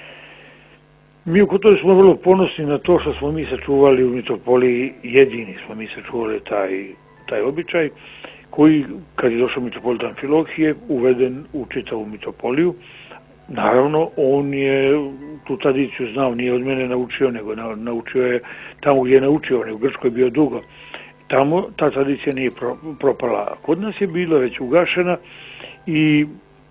Mi u Kotoru smo vrlo ponosni na to što smo mi sačuvali u mitropoliji, jedini smo mi sačuvali taj, taj običaj, koji, kad je došao mitropolitan Amfilohije, uveden u čitavu mitropoliju. Naravno, on je tu tradiciju znao, nije od mene naučio, nego naučio je tamo gdje je naučio, on je u Grčkoj bio dugo. Tamo ta tradicija nije pro, propala. Kod nas je bila već ugašena i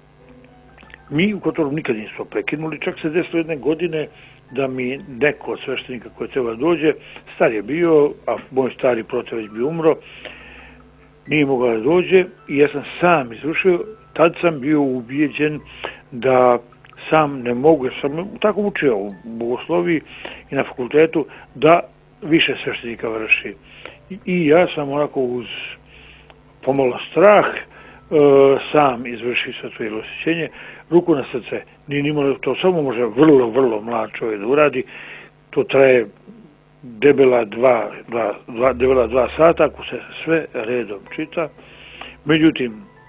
mi u Kotoru nikad nismo prekinuli. Čak se desilo jedne godine da mi neko od sveštenika koji treba dođe, star je bio, a moj stari prote već bi umro, nije mogao da dođe i ja sam sam izvršio. Tad sam bio ubijeđen da sam ne mogu, jer sam tako učio u bogosloviji i na fakultetu, da više sveštenika vrši. I, i ja sam onako uz pomalo strah e, sam izvršio sve to osjećenje, ruku na srce, nije nimalo, to samo može vrlo, vrlo mlad čovjek da uradi, to traje debela dva, dva, dva, debela dva sata, ako se sve redom čita. Međutim,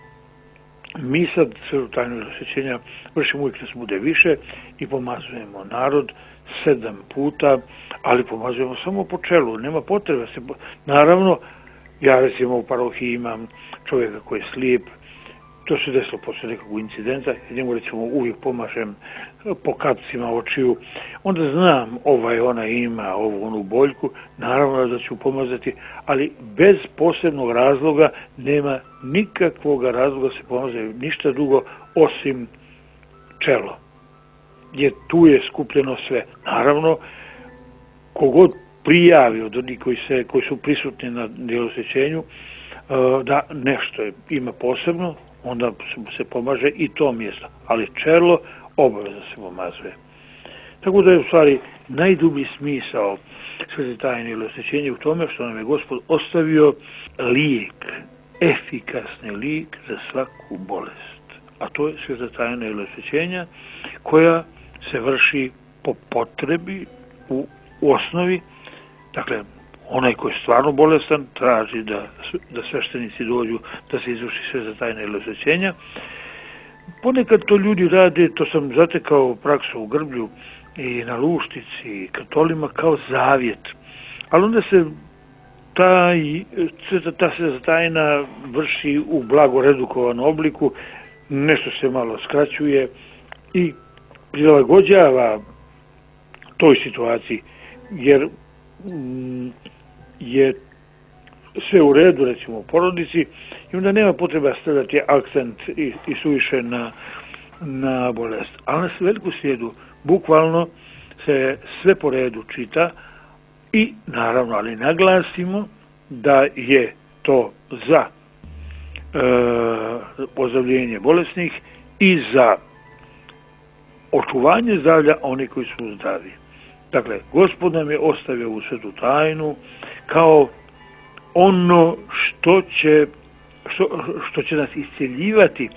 mi sad svetu tajnu osjećenja vršimo uvijek da se bude više i pomazujemo narod sedam puta, ali pomazujemo samo po čelu, nema potrebe se. Naravno, ja recimo u parohiji imam čovjeka koji je slijep, to se desilo poslije nekog incidenta, njemu recimo uvijek pomažem po kapcima očiju, onda znam ovaj ona ima ovu onu boljku, naravno da ću pomazati, ali bez posebnog razloga, nema nikakvog razloga se pomazaju ništa drugo osim čelo, jer tu je skupljeno sve. Naravno, kogod prijavi od onih koji, se, koji su prisutni na djelosjećenju da nešto ima posebno, onda se pomaže i to mjesto, ali čelo obavezno se pomazuje. Tako da je u stvari najdublji smisao svete tajne ili osjećenja u tome što nam je Gospod ostavio lijek, efikasni lijek za svaku bolest. a to je sveta tajna ili osvećenja, koja se vrši po potrebi u, u osnovi. Dakle, onaj koji je stvarno bolestan traži da, da sveštenici dođu da se izvrši sveta tajna ili osvećenja. Ponekad to ljudi rade, to sam zatekao praksu u Grblju i na Luštici i Katolima kao zavjet. Ali onda se taj, ta sveta tajna vrši u blago redukovanom obliku, nešto se malo skraćuje i prilagođava toj situaciji, jer mm, je sve u redu, recimo u porodici, i onda nema potreba stavljati akcent i, i suviše na, na bolest. Ali na veliku slijedu, bukvalno se sve po redu čita i naravno, ali naglasimo da je to za e, ozdravljenje bolesnih i za očuvanje zdravlja onih koji su zdravi. Dakle, Gospod nam je ostavio u svetu tajnu kao ono što će, što, što će nas isceljivati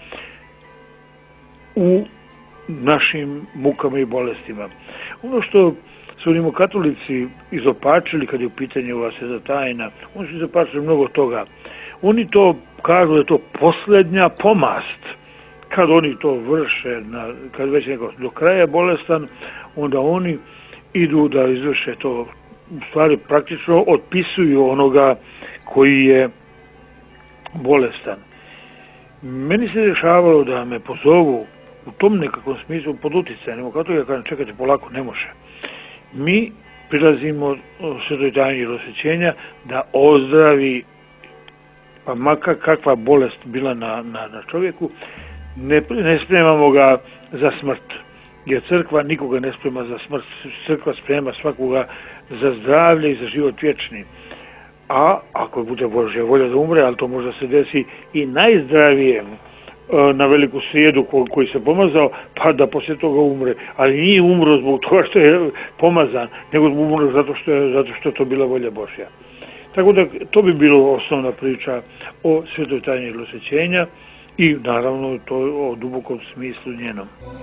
u našim mukama i bolestima. Ono što su rimokatolici izopačili kad je u pitanju ova sveta tajna, oni su izopačili mnogo toga. Oni to kažu da je to posljednja pomast. Kad oni to vrše, na, kad već neko do kraja bolestan, onda oni idu da izvrše to, u stvari praktično otpisuju onoga koji je bolestan. Meni se dešavalo da me pozovu u tom nekakvom smislu pod utjecajem, kako ja kažem, čekajte, polako, ne može. Mi prilazimo svetoj tajni osvećenja da ozdravi, pa makar kakva bolest bila na, na, na čovjeku, ne, ne spremamo ga za smrt. Jer crkva nikoga ne sprema za smrt, crkva sprema svakoga za zdravlje i za život vječni. A ako bude Božja volja da umre, ali to možda se desi i najzdravijem na veliku srijedu koji se pomazao, pa da poslije toga umre. Ali nije umro zbog toga što je pomazan, nego umro zato što je, zato što je to bila volja Božja. Tako da to bi bilo osnovna priča o svetoj tajni osvećenja i naravno to o dubokom smislu njenom.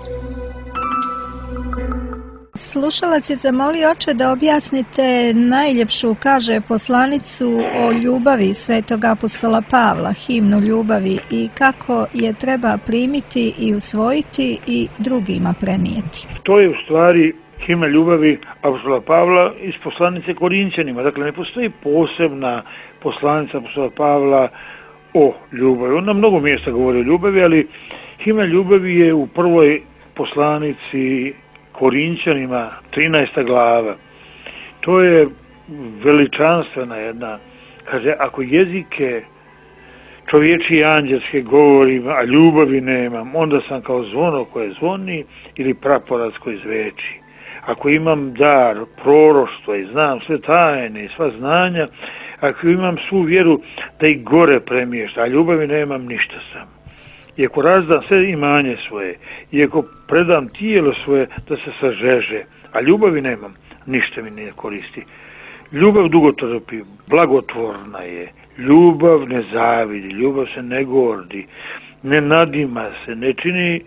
Slušalac je zamolio oče da objasnite najljepšu, kaže, poslanicu o ljubavi svetog apostola Pavla, himnu ljubavi, i kako je treba primiti i usvojiti i drugima prenijeti. To je u stvari himna ljubavi apostola Pavla iz poslanice Korinćanima. Dakle, ne postoji posebna poslanica apostola Pavla o ljubavi. On na mnogo mjesta govori o ljubavi, ali himna ljubavi je u prvoj poslanici Korinćanima, trinaesta glava. To je veličanstvena jedna, kaže, ako jezike čovječije i anđelske govorim, a ljubavi nemam, onda sam kao zvono koje zvoni ili praporac koji zveči. Ako imam dar proroštva i znam sve tajne i sva znanja, ako imam svu vjeru da i gore premiješta, a ljubavi nemam, ništa sam. I ako razdam sve imanje svoje, i ako predam tijelo svoje da se sažeže, a ljubavi nemam, ništa mi ne koristi. Ljubav dugo trpi, blagotvorna je, ljubav ne zavidi, ljubav se ne gordi, ne nadima se, ne čini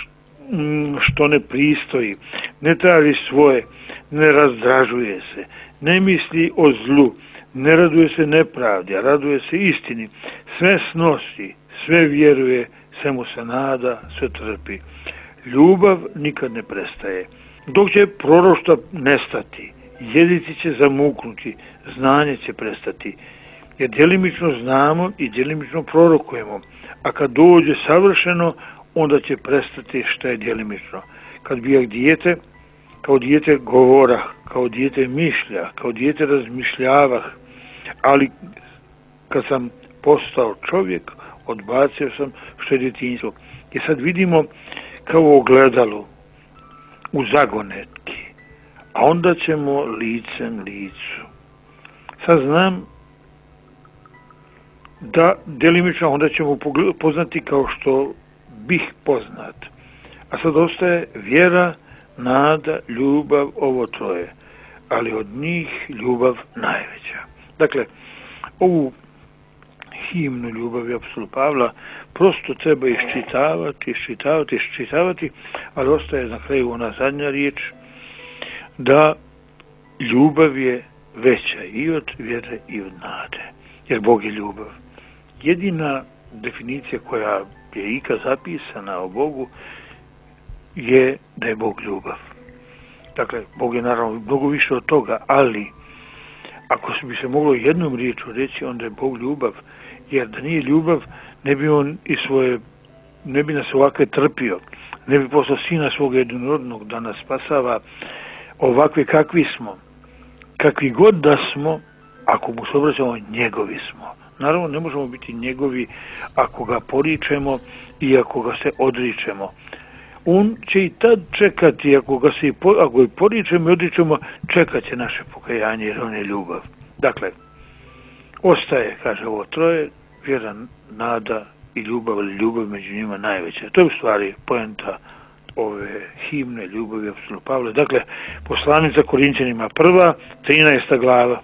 što ne pristoji, ne traži svoje, ne razdražuje se, ne misli o zlu, ne raduje se nepravdi, a raduje se istini, sve snosi, sve vjeruje, svemu se nada, sve trpi. Ljubav nikad ne prestaje. Dok će proroštva nestati, jezici će zamuknuti, znanje će prestati. Jer djelimično znamo i djelimično prorokujemo, a kad dođe savršeno, onda će prestati što je djelimično. Kad bijak dijete, kao dijete govora, kao dijete mišlja, kao dijete razmišljavah, ali kad sam postao čovjek, odbacio sam što je djetinjstvo. I sad vidimo kao ogledalo u zagonetki, a onda ćemo licem licu. Sad znam da djelimično onda ćemo poznati kao što bih poznat. A sad ostaje vjera, nada, ljubav, ovo troje. Ali od njih ljubav najveća. Dakle, ovu himnu ljubavi apostola Pavla prosto treba iščitavati, iščitavati, iščitavati, ali ostaje na kraju ona zadnja riječ, da ljubav je veća i od vjere i od nade, jer Bog je ljubav. Jedina definicija koja je ikad zapisana o Bogu je da je Bog ljubav. Dakle, Bog je naravno mnogo više od toga, ali ako bi se moglo jednom riječu reći, onda je Bog ljubav, jer da nije ljubav, ne bi on i svoje, ne bi nas ovakve trpio, ne bi poslao sina svoga jednorodnog da nas spasava ovakve kakvi smo, kakvi god da smo, ako mu se obraćamo, njegovi smo. Naravno, ne možemo biti njegovi ako ga poričemo i ako ga se odričemo. On će i tad čekati, ako ga se i po, ako i poričemo i odričemo, čekat će naše pokajanje, jer on je ljubav. Dakle, ostaje, kaže ovo troje, vjera, nada i ljubav, ali ljubav među njima najveća. To je u stvari poenta ove himne ljubavi apostolskog Pavla. Dakle, poslanica Korinćanima prva, trinaesta glava.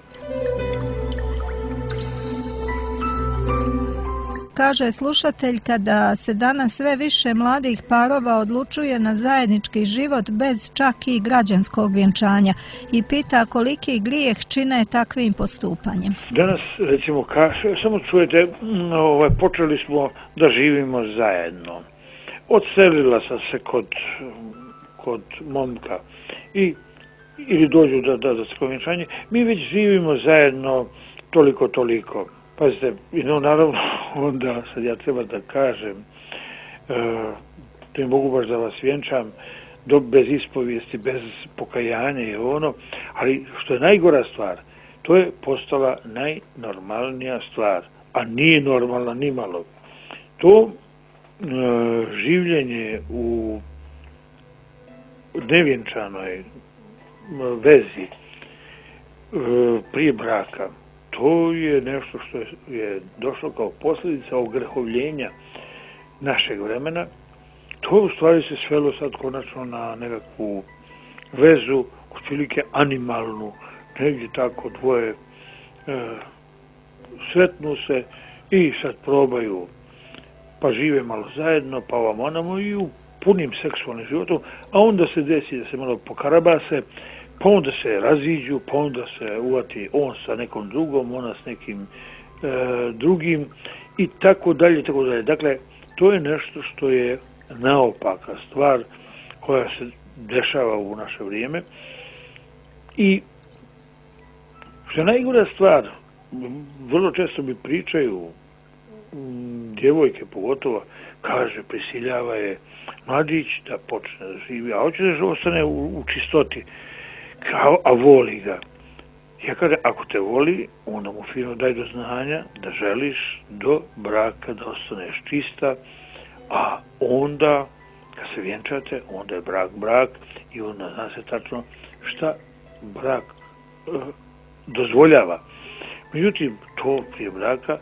Kaže slušateljka da se danas sve više mladih parova odlučuje na zajednički život bez čak i građanskog vjenčanja i pita koliki grijeh čine takvim postupanjem. Danas, recimo, kaže, samo čujete, ovaj, počeli smo da živimo zajedno. Odselila sam se kod, kod momka i ili dođu da, da, da se vjenčanje. Mi već živimo zajedno toliko, toliko. Pazite, no, naravno, onda sad ja treba da kažem, e, da ne mogu baš da vas vjenčam, do, bez ispovijesti, bez pokajanja i ono, ali što je najgora stvar, to je postala najnormalnija stvar, a nije normalna ni malo. To e, življenje u nevjenčanoj vezi e, prije braka, to je nešto što je došlo kao posljedica ogrehovljenja našeg vremena. To u stvari se svelo sad konačno na nekakvu vezu, otprilike animalnu, negdje tako dvoje e, sretnu se i sad probaju, pa žive malo zajedno, pa ovamo onamo i u punim seksualnim životom, a onda se desi da se malo pokarabase, pa onda se raziđu, pa onda se uvati on sa nekom drugom, ona s nekim e, drugim i tako dalje, tako dalje. Dakle, to je nešto što je naopaka stvar koja se dešava u naše vrijeme i što je najgora stvar, vrlo često mi pričaju m, djevojke pogotovo, kaže, prisiljava je mladić da počne da živi, a hoće da ostane u, u čistoti. Kao, a voli ga. Ja kažem, ako te voli, onda mu fino daj do znanja da želiš do braka da ostaneš čista, a onda, kad se vjenčate, onda je brak brak i onda zna se tačno šta brak e, dozvoljava. Međutim, to prije braka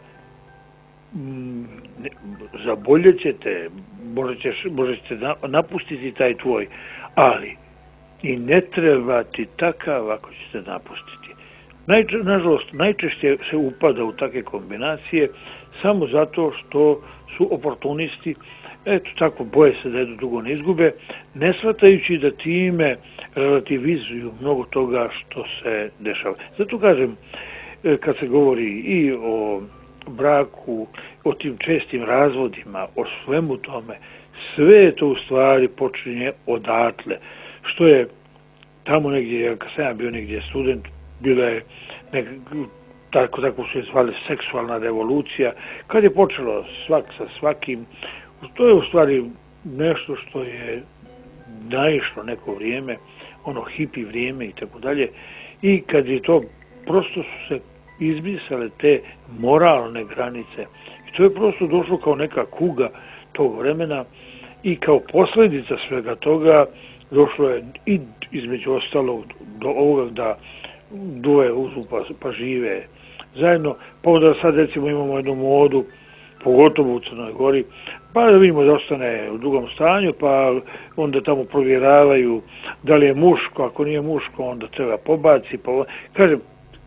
m, ne, zaboljet ćete, možete napustiti taj tvoj, ali i ne treba ti takav ako ćete napustiti. Najče, nažalost, najčešće se upada u takve kombinacije samo zato što su oportunisti, eto tako, boje se da jedno dugo ne izgube, ne shvatajući da time relativizuju mnogo toga što se dešava. Zato kažem, kad se govori i o braku, o tim čestim razvodima, o svemu tome, sve to u stvari počinje odatle. Što je tamo negdje, kad sam ja bio negdje student, bila je nek, tako, tako se zvali seksualna revolucija, kad je počelo svak sa svakim, to je u stvari nešto što je naišlo neko vrijeme, ono hipi vrijeme i tako dalje, i kad je to, prosto su se izbrisale te moralne granice, i to je prosto došlo kao neka kuga tog vremena i kao posljedica svega toga došlo je i između ostalog do ovoga da dvoje uzmu pa, pa žive zajedno, pa onda sad recimo imamo jednu modu, pogotovo u Crnoj Gori, pa da vidimo da ostane u drugom stanju, pa onda tamo provjeravaju da li je muško, ako nije muško onda treba pobaci, pa kažem,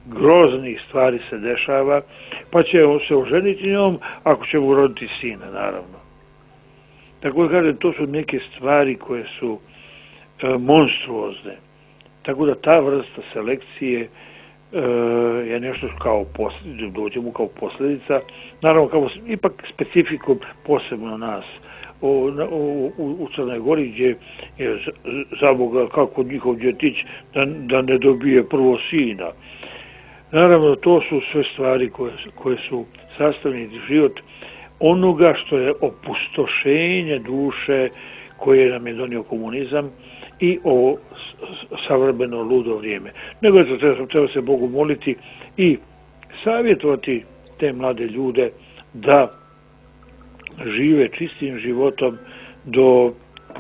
groznih stvari se dešava, pa će on se oženiti njom ako će mu roditi sina, naravno. Tako da kažem, to su neke stvari koje su e, monstruozne. Tako da ta vrsta selekcije e, je nešto kao posljedica, dođe mu kao posljedica, naravno kao ipak specifikom posebno nas. O, o, u, u Crnoj Gori gdje je za Boga kako njihov djetić da, da ne dobije prvo sina. Naravno, to su sve stvari koje, koje su sastavni život onoga što je opustošenje duše koje nam je donio komunizam i ovo savremeno ludo vrijeme. Nego je to treba, treba se Bogu moliti i savjetovati te mlade ljude da žive čistim životom do,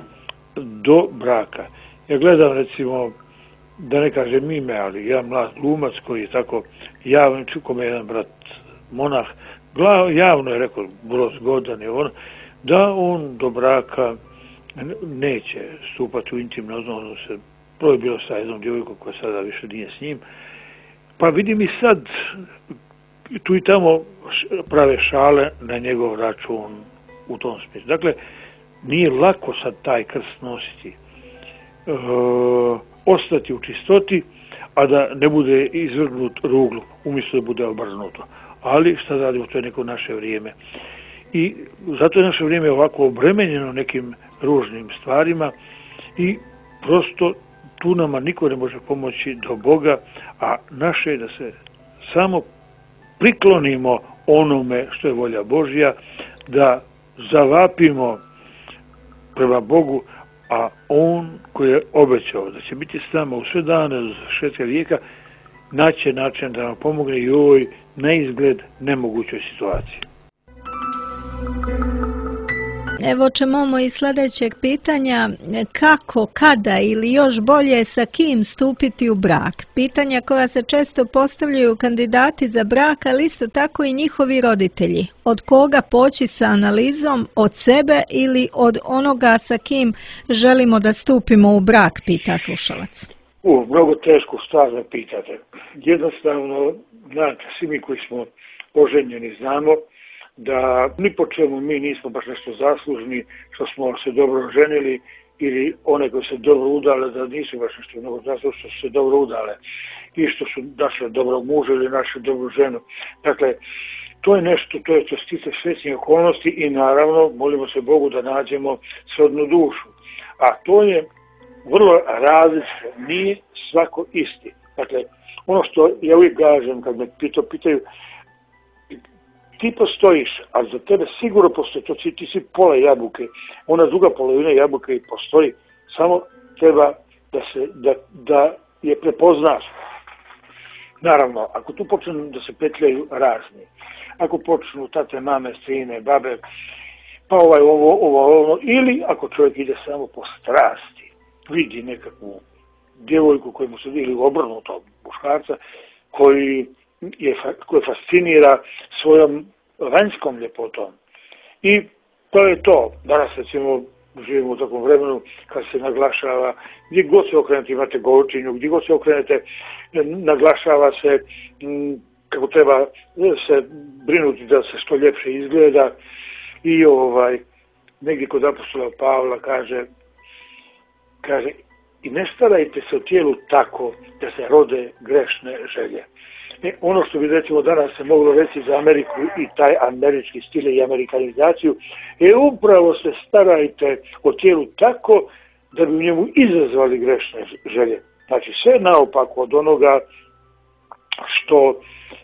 do braka. Ja gledam, recimo, da ne kažem ime, ali jedan mlad glumac koji je tako javno, kome je jedan brat monah, javno je rekao, vrlo zgodan je on, da on do braka neće stupati u intimne odnose. To je bilo sa jednom djevojkom koja sada više nije s njim. Pa vidim i sad tu i tamo prave šale na njegov račun u tom smislu. Dakle, nije lako sad taj krst nositi. E, ostati u čistoti, a da ne bude izvrgnut ruglu, umjesto da bude obrnuto. Ali šta radimo, to je neko naše vrijeme. I zato je naše vrijeme ovako obremenjeno nekim ružnim stvarima i prosto tu nama niko ne može pomoći do Boga, a naše je da se samo priklonimo onome što je volja Božja, da zavapimo prema Bogu, a On koji je obećao da će biti s nama u sve dane do završetka vijeka, naće način da nam pomogne i u ovoj na izgled nemogućoj situaciji. Evo ćemo i sljedećeg pitanja, kako, kada ili još bolje sa kim stupiti u brak? Pitanja koja se često postavljaju kandidati za brak, ali isto tako i njihovi roditelji. Od koga poći sa analizom, od sebe ili od onoga sa kim želimo da stupimo u brak, pita slušalac. U, mnogo teško stvar da pitate. Jednostavno, znate, svi mi koji smo oženjeni znamo da ni po čemu mi nismo baš nešto zaslužni što smo se dobro ženili ili one koji se dobro udale da nisu baš nešto mnogo zaslužni što su se dobro udale i što su našle dobrog muža ili našu dobru ženu. Dakle, to je nešto, to je što se tiče srećnih okolnosti i naravno molimo se Bogu da nađemo srodnu dušu. A to je vrlo različito, nije svako isti. Dakle, ono što ja uvijek kažem kad me pito, pitaju, ti postojiš, a za tebe sigurno postoji, to ti, ti si pola jabuke, ona druga polovina jabuke i postoji, samo treba da, se, da, da je prepoznaš. Naravno, ako tu počnu da se petljaju razni, ako počnu tate, mame, strine, babe, pa ovaj, ovo, ovo, ovo, ili ako čovjek ide samo po strasti, vidi nekakvu djevojku koju mu se ili obrnuto muškarca, koji je, koje fascinira svojom vanjskom ljepotom. I to je to. Danas, recimo, živimo u takvom vremenu kad se naglašava, gdje god se okrenete imate gorčinju, gdje god se okrenete naglašava se m, kako treba se brinuti da se što ljepše izgleda i ovaj, negdje kod apostola Pavla kaže, kaže i ne starajte se o tijelu tako da se rode grešne želje. E, ono što bi recimo danas se moglo reći za Ameriku i taj američki stil i amerikanizaciju, je upravo se starajte o tijelu tako da bi u njemu izazvali grešne želje. Znači sve naopako od onoga što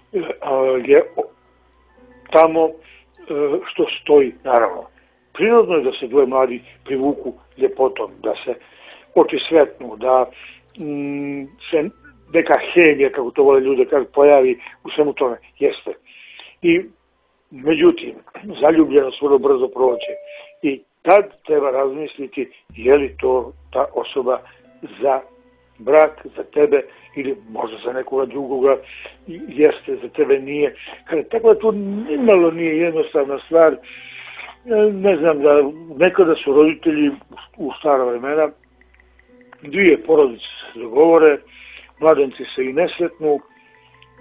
je tamo što stoji, naravno. Prirodno je da se dvoje mladi privuku ljepotom, da se oči svetnu, da mm, se neka hemija, kako to vole ljude, kako pojavi u svemu tome, jeste. I međutim, zaljubljenost vrlo brzo prođe. I tad treba razmisliti je li to ta osoba za brak, za tebe, ili možda za nekoga drugoga, jeste, za tebe nije. Kada tako da to nimalo nije jednostavna stvar, ne znam, da nekada su roditelji u stara vremena, dvije porodice se dogovore, mladenci se i nesretnu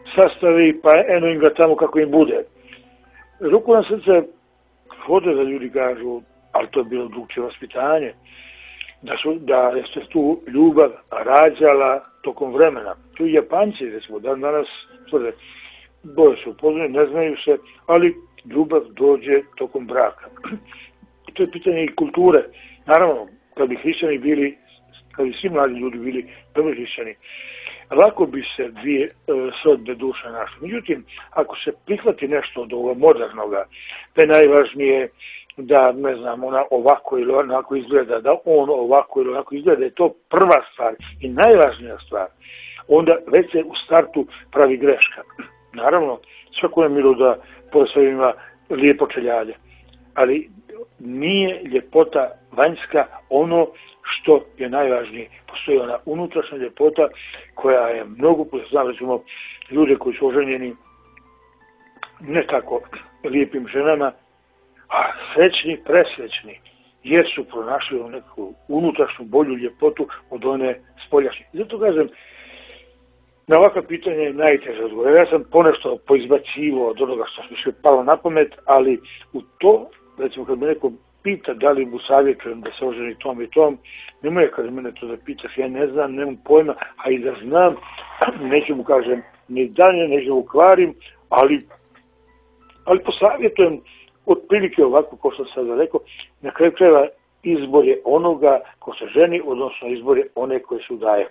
sastavi, pa eno im ga tamo kako im bude. Ruku na srce, hoće da ljudi kažu, ali to je bilo drugčije vaspitanje, da, su, da je se tu ljubav rađala tokom vremena. Tu i Japanci, recimo, dan danas tvrde, boje se upoznaju, ne znaju se, ali ljubav dođe tokom braka. To je pitanje i kulture. Naravno, kad bi hrišćani bili, kad bi svi mladi ljudi bili dobri hrišćani, lako bi se dvije e, srodne duše našli. Međutim, ako se prihvati nešto od ovoga modernoga, da je najvažnije da, ne znam, ona ovako ili onako izgleda, da on ovako ili onako izgleda, da je to prva stvar i najvažnija stvar, onda već se u startu pravi greška. Naravno, svako je milo da pored sve ima lijepo čeljalje, ali nije ljepota vanjska ono što je najvažnije. Postoji ona unutrašnja ljepota koja je mnogo puta, znam recimo ljude koji su oženjeni ne tako lijepim ženama, a srećni, presrećni, jer su pronašli neku unutrašnju bolju ljepotu od one spoljašnje. Zato kažem, na ovakva pitanja je najteže odgovor. Ja sam ponešto poizbacivo od onoga što mi se palo na pamet, ali u to, recimo kad me neko pita da li mu savjetujem da se oženi tom i tom, nemoj kad mene to da pitaš, ja ne znam, nemam pojma, a i da znam, neću mu kažem ni dalje, neću mu kvarim, ali, ali posavjetujem otprilike ovako, kao što sam sad rekao, na kraju krajeva izbor je onoga ko se ženi, odnosno izbor je one koje se udaje.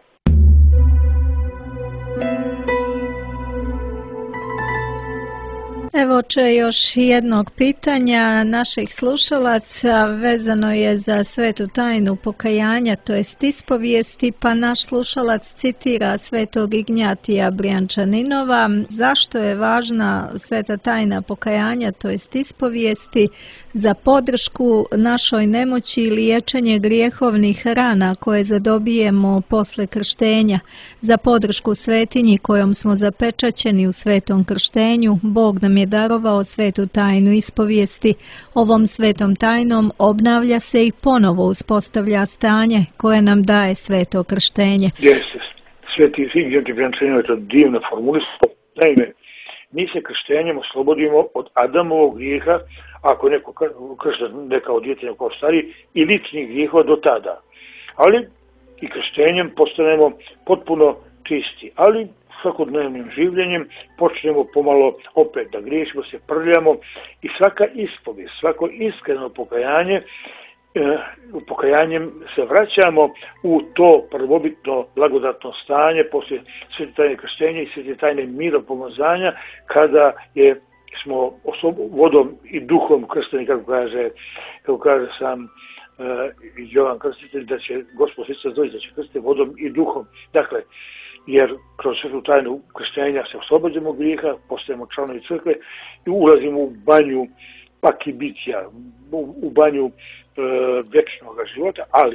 Evo oče još jednog pitanja naših slušalaca, vezano je za svetu tajnu pokajanja, to jest ispovijesti, pa naš slušalac citira svetog Ignjatija Brijančaninova. Zašto je važna sveta tajna pokajanja, to jest ispovijesti, za podršku našoj nemoći i liječenje grijehovnih rana koje zadobijemo posle krštenja, za podršku svetinji kojom smo zapečaćeni u svetom krštenju? Bog nam je darovao svetu tajnu ispovijesti. Ovom svetom tajnom obnavlja se i ponovo uspostavlja stanje koje nam daje sveto krštenje. Jeste, sveti Ignjatij Brijančaninov je to divno formulisao. Naime, mi se krštenjem oslobodimo od Adamovog grijeha, ako neko kršta neka od djetinja kao stari, i ličnih grijehova do tada. Ali i krštenjem postanemo potpuno čisti. Ali svakodnevnim življenjem počnemo pomalo opet da griješimo, se prljamo i svaka ispovijest, svako iskreno pokajanje, eh, pokajanjem se vraćamo u to prvobitno blagodatno stanje poslije svete tajne krštenja i svete tajne miropomazanja, kada je smo osob, vodom i duhom kršteni, kako kaže, kako kaže sam uh, Jovan Krstitelj, da će Gospod Hristos doći, da će krstiti vodom i duhom. Dakle, jer kroz svetu tajnu krštenja se oslobađamo grijeha, postajemo članovi crkve i ulazimo u banju pakibitija, u, u banju uh, vječnog života, ali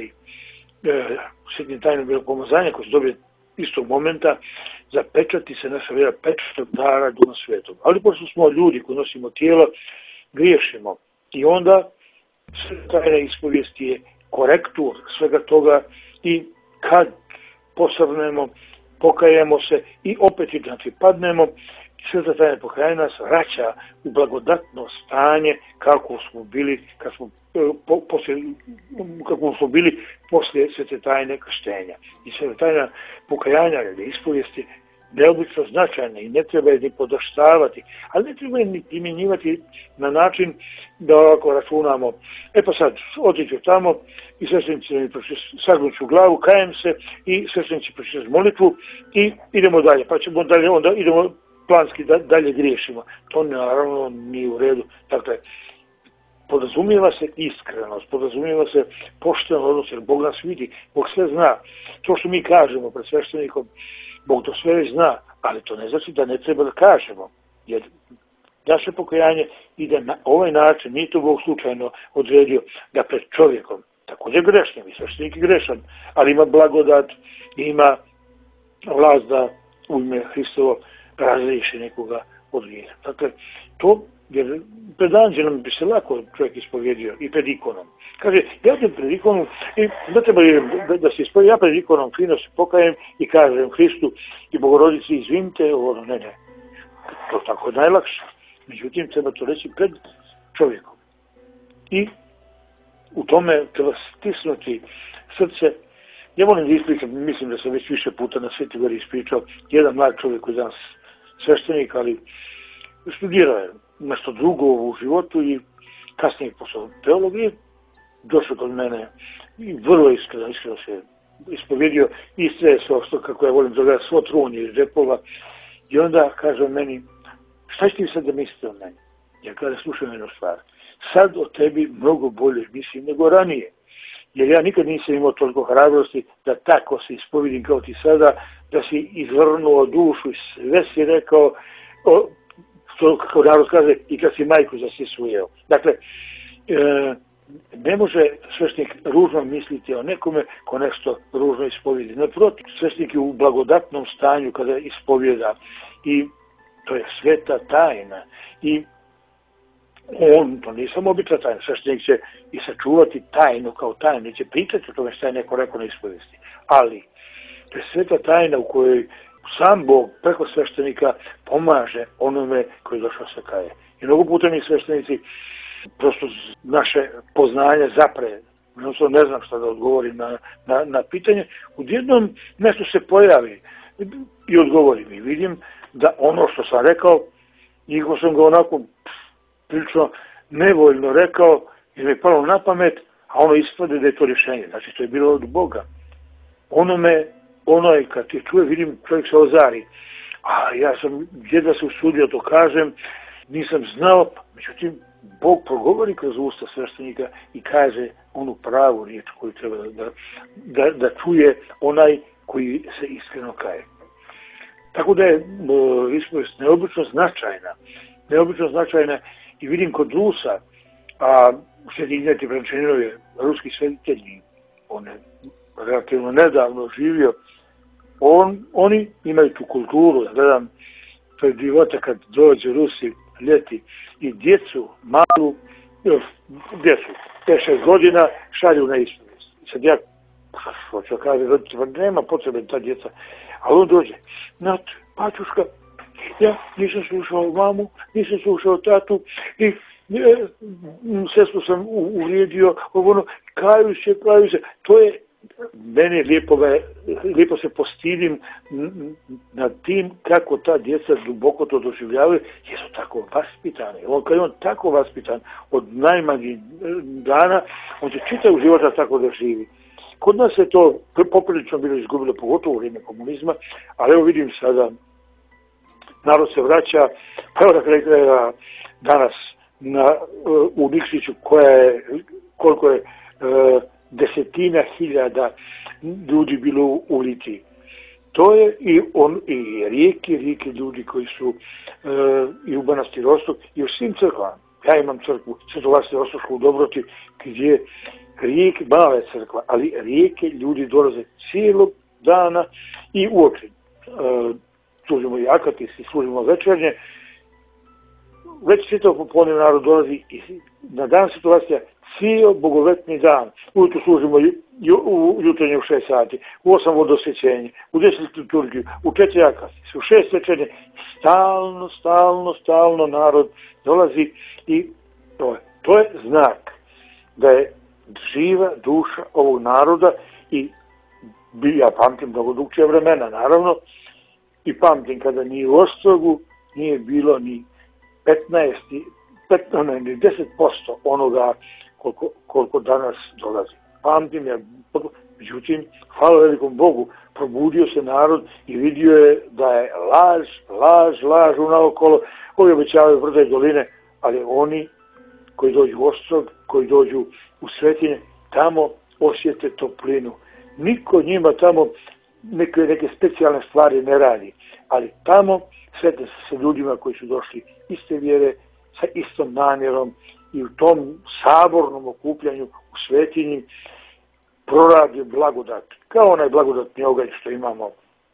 uh, svetim tajnom miropomazanja koji se dobije istog momenta, zapečati se naša vjera pečatom dara Duha Svetog. Ali pošto smo ljudi koji nosimo tijelo, griješimo. I onda sveta tajna ispovijesti je korektur svega toga i kad posrnemo, pokajemo se i opet i znači padnemo, sveta tajna pokajanja nas vraća u blagodatno stanje kako smo bili, kad smo, po, poslije, kako smo bili poslije svete tajne krštenja. I sveta tajna pokajanja ili ispovijesti neobično značajne i ne treba je ni podaštavati, ali ne treba je ni primjenjivati na način da ovako računamo. E pa sad, otiću tamo i sveštenici mi sagnut ću glavu, kajem se i sveštenici pročitati molitvu i idemo dalje. Pa ćemo dalje, onda idemo planski da, dalje griješimo. To naravno nije u redu. Dakle, podrazumijeva se iskrenost, podrazumijeva se pošteno odnos, jer Bog nas vidi, Bog sve zna. To što mi kažemo pred sveštenikom, Bog to sve zna, ali to ne znači da ne treba da kažemo, jer naše pokajanje ide na ovaj način, nije to Bog slučajno odredio da pred čovjekom, također grešnim, i sveštenik je grešan, ali ima blagodat, ima vlast da u ime Hristovo razriješi nekoga od grijeha. Dakle, to, jer pred anđelom bi se lako čovjek ispovjedio i pred ikonom. Kaže, ja idem pred ikonom i da treba da, da se ispovjedim, ja pred ikonom fino se pokajem i kažem Hristu i Bogorodici, izvinite, ono, ne, ne, To tako je najlakše. Međutim, treba to reći pred čovjekom. I u tome treba stisnuti srce. Ja volim da ispričam, mislim da sam već više puta na Svetoj Gori ispričao, jedan mlad čovjek koji je danas sveštenik, ali studirao je nešto drugo u životu i kasnije posao teologije, došao kod mene i vrlo iskreno, iskreno se ispovjedio i sve što, kako ja volim zove, svo trunje iz džepova. I onda kaže meni, šta ćete vi sad da mislite o meni? Ja kada slušam jednu stvar, sad o tebi mnogo bolje mislim nego ranije. Jer ja nikad nisam imao toliko hrabrosti da tako se ispovjedim kao ti sada, da si izvrnuo dušu i sve si rekao, o, što kako narod kaže, i kad si majku zasisujeo. Dakle, e, ne može sveštenik ružno misliti o nekome ko nešto ružno ispovjedi. Naprotiv, sveštenik je u blagodatnom stanju kada ispovjeda i to je sveta tajna. I on, to nije samo obična tajna, sveštenik će i sačuvati tajnu kao tajnu, neće pričati o tome što je neko rekao na ispovijesti. Ali, to je sveta tajna u kojoj sam Bog preko sveštenika pomaže onome koji je došao se kaje. I mnogo puta mi sveštenici prosto naše poznanje zapre, jednostavno ne znam šta da odgovorim na, na, na pitanje, odjednom nešto se pojavi i odgovorim i vidim da ono što sam rekao, njihov sam ga onako prilično nevoljno rekao jer mi je palo na pamet, a ono ispade da je to rješenje. Znači, to je bilo od Boga. Onome, ono je kad ti čuje, vidim, čovjek se ozari. A ja sam jedva se usudio to kažem, nisam znao, međutim, Bog progovori kroz usta sveštenika i kaže onu pravu riječ koju treba da, da, da čuje onaj koji se iskreno kaje. Tako da je ispovijest neobično značajna. Neobično značajna i vidim kod Rusa, a Sveti Ignjatij Brančaninov je ruski svetitelj, on je relativno nedavno živio, on, oni imaju tu kulturu, da gledam pred života kad dođe Rusi ljeti i djecu, malu, djecu, pet šest godina šalju na ispovijest. Sad ja, hoću kaže, nema potrebe ta djeca, ali on dođe, znate, pačuška, ja nisam slušao mamu, nisam slušao tatu i e, sestru sam uvrijedio, ono, kaju se, kaju se, to je, mene lijepo, ga, lijepo se postidim nad tim kako ta djeca duboko to doživljavaju, jer su tako vaspitani. On, kad je on tako vaspitan od najmanjih dana, on će čitav života tako da živi. Kod nas je to poprilično bilo izgubilo, pogotovo u vrijeme komunizma, ali evo vidim sada, narod se vraća, pa evo da kraja danas na, u Nikšiću koja je, koliko je uh, desetina hiljada ljudi bilo u Litiji. To je i, on, i rijeke, rijeke ljudi koji su uh, i u Manastir Rostok i u svim crkvama. Ja imam crkvu Sveto Vasilija Rostošku u Dobroti gdje rijeke, mala je crkva, ali rijeke ljudi dolaze cijelog dana i uoči. Uh, služimo i akatis i služimo večernje. Već čitav popodne narod dolazi i na dan Sveto Vasilija cijel bogovetni dan. Ujutro služimo ju, ju, u jutarnje u šest sati, u osam vodosvećenje, u deset liturgiju, u četiri akatis, u šest večernje. Stalno, stalno, stalno narod dolazi i to je, to je znak da je živa duša ovog naroda i ja pamtim mnogo drugčija vremena, naravno, i pamtim kada ni u Ostrogu nije bilo ni petnaest, petnaest, ni deset posto onoga koliko, koliko danas dolazi. Pamtim ja, međutim, hvala velikom Bogu, probudio se narod i vidio je da je laž, laž, laž unaokolo, koji obećavaju brda i doline, ali oni koji dođu u Ostrog, koji dođu u Svetinje, tamo osjete toplinu. Niko njima tamo neke, neke specijalne stvari ne radi, ali tamo sretne se sa ljudima koji su došli iste vjere, sa istom namjerom i u tom sabornom okupljanju u Svetinji proradi blagodat, kao onaj blagodatni oganj što imamo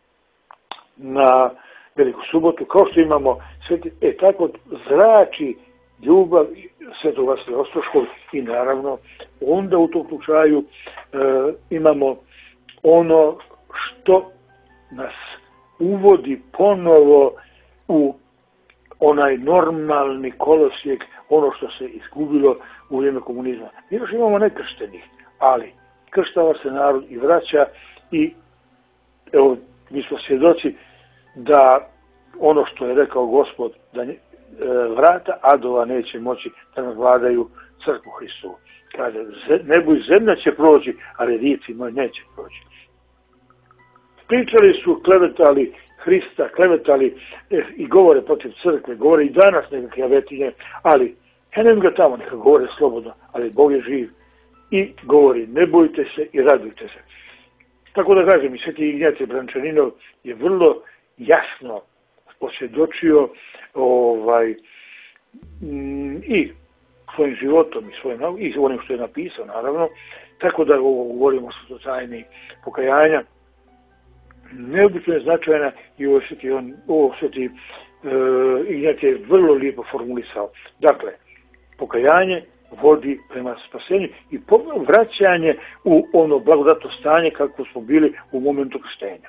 na Veliku subotu, kao što imamo Svetinje, e tako zrači ljubav Svetog Vasilija Ostroškog i naravno onda u tom slučaju e, imamo ono što nas uvodi ponovo u onaj normalni kolosijek, ono što se izgubilo u vrijeme komunizma. Mi još imamo nekrštenih, ali krštava se narod i vraća i evo, mi smo svjedoci da ono što je rekao Gospod, da e, vrata adova neće moći da nadvladaju crkvu Hristovu. Kaže, nebo i zemlja će proći, ali riječi moje neće proći. Pričali su, klevetali Hrista, klevetali eh, i govore protiv crkve, govore i danas neke klevetinje, ali ja ne ga tamo, neka govore slobodno, ali Bog je živ i govori, ne bojte se i radujte se. Tako da kažem, i Sveti Ignjatije Brančaninov je vrlo jasno posvjedočio ovaj, m, i svojim životom i svojim i onim što je napisao, naravno, tako da ovo govorimo o tajni pokajanja. Neobično je značajna i ovo Sveti, on, ovo Sveti e, Ignjatije vrlo lijepo formulisao. Dakle, pokajanje vodi prema spasenju i vraćanje u ono blagodatno stanje kako smo bili u momentu krštenja.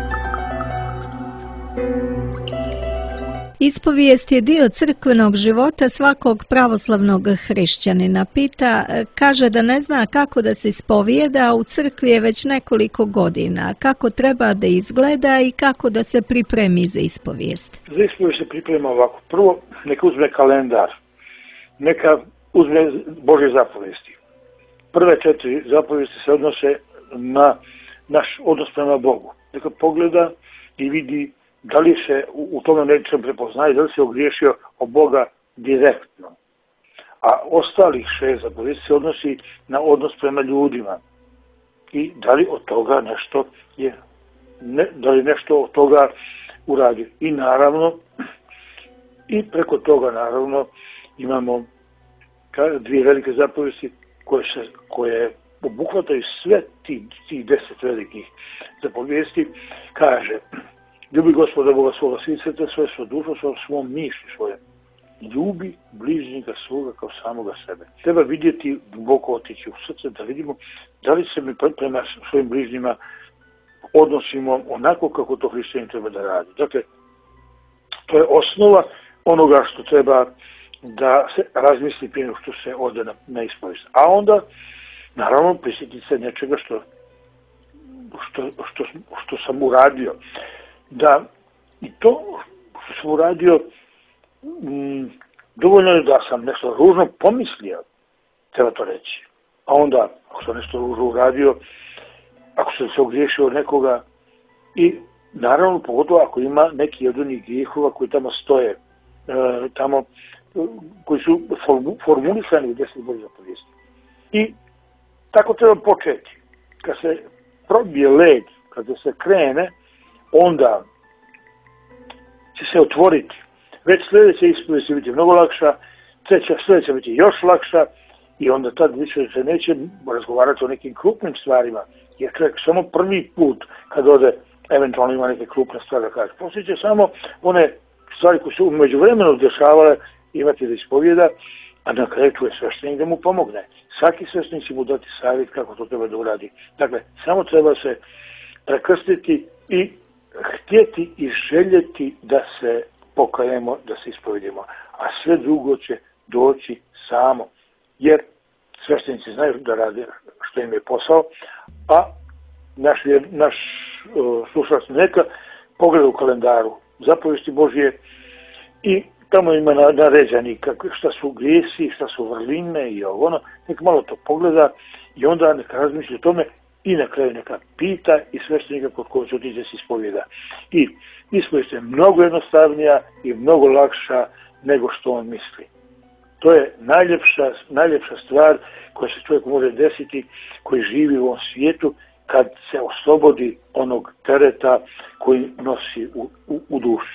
Ispovijest je dio crkvenog života svakog pravoslavnog hrišćanina. Pita, kaže da ne zna kako da se ispovijeda, u crkvi je već nekoliko godina. Kako treba da izgleda i kako da se pripremi za ispovijest? Za ispovijest se priprema ovako. Prvo, neka uzme kalendar. Neka uzme Božje zapovijesti. Prve četiri zapovijesti se odnose na naš odnos prema Bogu. Neka pogleda i vidi da li se u tome nečem prepoznaje, da li se ogriješio o Boga direktno. A ostalih šest zapovijesti se odnosi na odnos prema ljudima. I da li od toga nešto je, ne, da li nešto od toga uradi. I naravno, i preko toga naravno imamo dvije velike zapovijesti koje, se, koje obuhvataju sve ti, ti deset velikih zapovijesti. Kaže, ljubi Gospoda Boga svoga, svi srce svoje, svoju dušu, svoju, svom mišlju svoje. Ljubi bližnjega svoga kao samoga sebe. Treba vidjeti, duboko otići u srce, da vidimo da li se mi prema svojim bližnjima odnosimo onako kako to hrišćanin treba da radi. Dakle, to je osnova onoga što treba da se razmisli prije nego što se ode na, na ispovijest. A onda, naravno, prisjetiti se nečega što, što, što, što sam uradio. Da i to što sam uradio, m, dovoljno je da sam nešto ružno pomislio, treba to reći. A onda, ako sam nešto ružno uradio, ako sam se ogriješio od nekoga, i naravno, pogotovo ako ima neki od onih grijehova koji tamo stoje, e, tamo, koji su formulisani u deset Božjih zapovijesti. I tako treba početi. Kad se probije led, kad se krene, onda će se otvoriti. Već sljedeća ispovijest će biti mnogo lakša, treća sljedeća biti još lakša i onda tad više se neće razgovarati o nekim krupnim stvarima. Jer čovjek samo prvi put kad ode, eventualno ima neke krupne stvari da kaže. Poslije će samo one stvari koje su umeđu vremenu dešavale imati da ispovijeda, a na kraju tu je sveštenik da mu pomogne. Svaki sveštenik će mu dati savjet kako to treba da uradi. Dakle, samo treba se prekrstiti i htjeti i željeti da se pokajemo, da se ispovedimo. A sve drugo će doći samo. Jer sveštenici znaju da rade što im je posao, a naš, naš uh, slušalac neka pogleda u kalendaru zapovijesti Božje i tamo ima naređani šta su grijesi, šta su vrline i ovo ono. Neka malo to pogleda i onda neka razmišlja o tome i na kraju neka pita i sveštenika kod koga će otići da se ispovijeda. I ispovijest je mnogo jednostavnija i mnogo lakša nego što on misli. To je najljepša, najljepša stvar koja se čovjek može desiti koji živi u ovom svijetu kad se oslobodi onog tereta koji nosi u, u, u duši.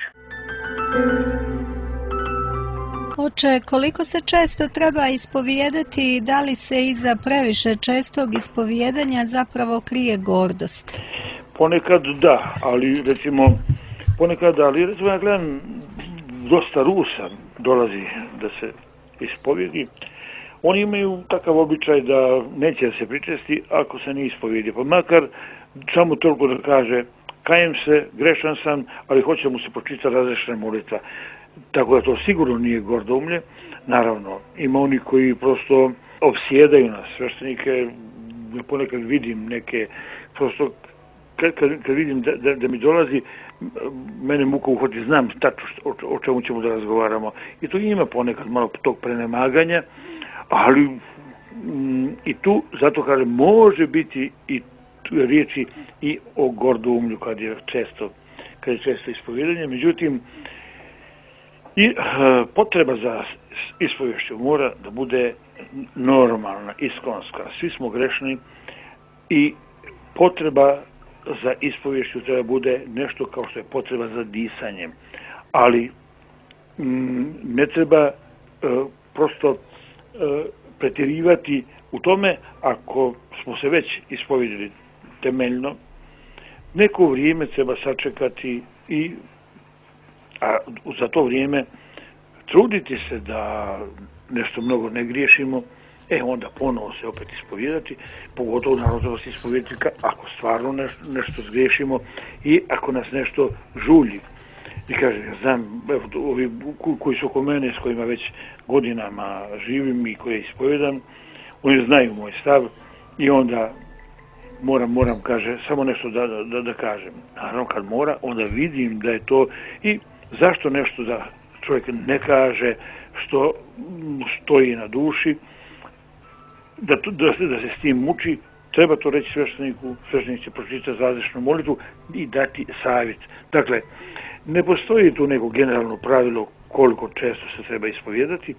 Oče, koliko se često treba ispovijedati i da li se iza previše čestog ispovijedanja zapravo krije gordost? Ponekad da, ali recimo, ponekad ali recimo ja gledam dosta Rusa dolazi da se ispovijedi. Oni imaju takav običaj da neće da se pričesti ako se ne ispovijedi. Pa makar samo toliko da kaže kajem se, grešan sam, ali hoće mu se pročitati razrešena molitva. tako da to sigurno nije gordoumlje. Naravno, ima oni koji prosto opsjedaju nas, sveštenike, ponekad vidim neke, prosto kad, kad, kad vidim da, da, da mi dolazi, mene muka uhvati, znam tačno o, o čemu ćemo da razgovaramo. I tu ima ponekad malo tog prenemaganja, ali m, i tu, zato kažem, može biti i riječi i o gordoumlju kad je često, kad je često ispovjedanje. Međutim, i e, potreba za ispovješću mora da bude normalna, iskonska. Svi smo grešni i potreba za ispovješću treba bude nešto kao što je potreba za disanjem. Ali m, ne treba e, prosto e, pretjerivati u tome ako smo se već ispovjedili temeljno. Neko vrijeme treba sačekati i a za to vrijeme truditi se da nešto mnogo ne griješimo, e onda ponovo se opet ispovjedati, pogotovo naravno treba se ispovjedati ako stvarno nešto, nešto zgriješimo i ako nas nešto žulji. I kažem, ja znam, evo, ovi koji su oko mene, s kojima već godinama živim i koje ispovjedam, oni znaju moj stav i onda moram, moram, kaže, samo nešto da, da, da kažem. Naravno, kad mora, onda vidim da je to i zašto nešto da čovjek ne kaže što stoji na duši, da, da, da se s tim muči, treba to reći svešteniku, sveštenik će pročitati završnu molitvu i dati savjet. Dakle, ne postoji tu neko generalno pravilo koliko često se treba ispovjedati.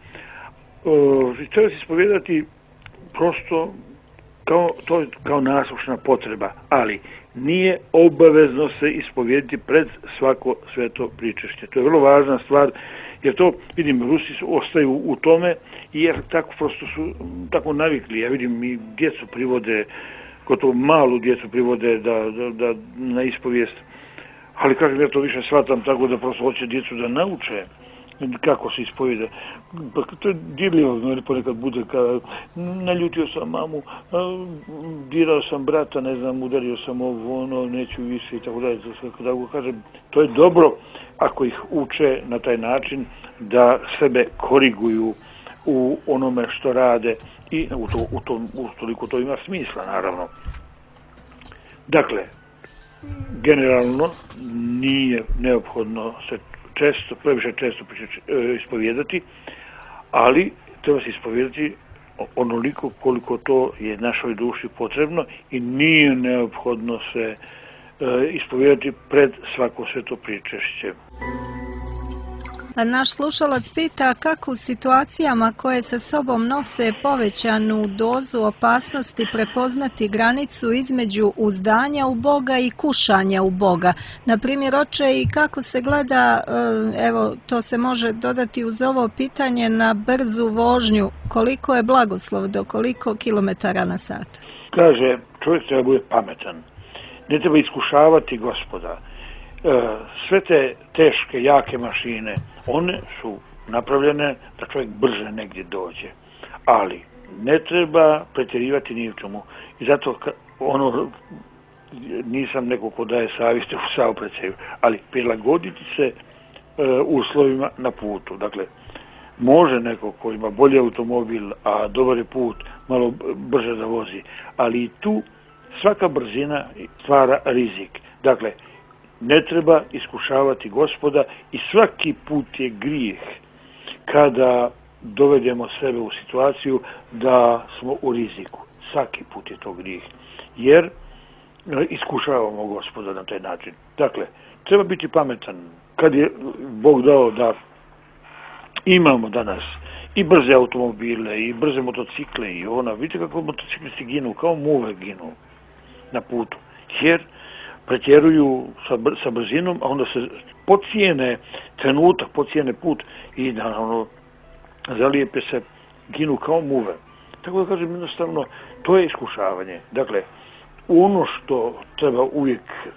E, treba se ispovjedati prosto kao, to je kao naslušna potreba, ali nije obavezno se ispovjediti pred svako sveto pričešće. To je vrlo važna stvar, jer to, vidim, Rusi su, ostaju u tome, jer tako prosto su tako navikli. Ja vidim i djecu privode, gotovo malu djecu privode da, da, da na ispovijest, ali kažem, ja to više shvatam tako da prosto hoće djecu da nauče kako se ispovjeda. Pa to je dirljivo, jer ponekad bude kada naljutio sam mamu, dirao sam brata, ne znam, udario sam ovo, ono, neću više i tako dalje. Tako kažem, to je dobro ako ih uče na taj način da sebe koriguju u onome što rade i u to, u to, u toliko to ima smisla, naravno. Dakle, generalno nije neophodno se često, previše često ispovjedati, ali treba se ispovjedati onoliko koliko to je našoj duši potrebno i nije neophodno se e, ispovjedati pred svako sveto pričešće. Naš slušalac pita kako u situacijama koje sa sobom nose povećanu dozu opasnosti prepoznati granicu između uzdanja u Boga i kušanja u Boga. Na primjer, oče, i kako se gleda, evo, to se može dodati uz ovo pitanje, na brzu vožnju, koliko je blagoslov, do koliko kilometara na sat? Kaže, čovjek treba bude pametan, ne treba iskušavati Gospoda. Sve te teške, jake mašine, one su napravljene da čovjek brže negdje dođe. Ali ne treba pretjerivati ni u čemu. I zato ono, nisam neko ko daje savjeste u saobraćaju, ali prilagoditi se e, uslovima na putu. Dakle, može neko ko ima bolji automobil, a dobar je put, malo brže da vozi. Ali i tu svaka brzina stvara rizik. Dakle, ne treba iskušavati Gospoda i svaki put je grijeh kada dovedemo sebe u situaciju da smo u riziku. Svaki put je to grijeh, jer iskušavamo Gospoda na taj način. Dakle, treba biti pametan. Kad je Bog dao da imamo danas i brze automobile, i brze motocikle, i ona, vidite kako motociklisti ginu, kao muve ginu na putu, jer pretjeruju sa, br sa brzinom, a onda se pocijene trenutak, pocijene put i naravno zalijepe se, ginu kao muve. Tako da kažem, jednostavno, to je iskušavanje. Dakle, ono što treba uvijek e,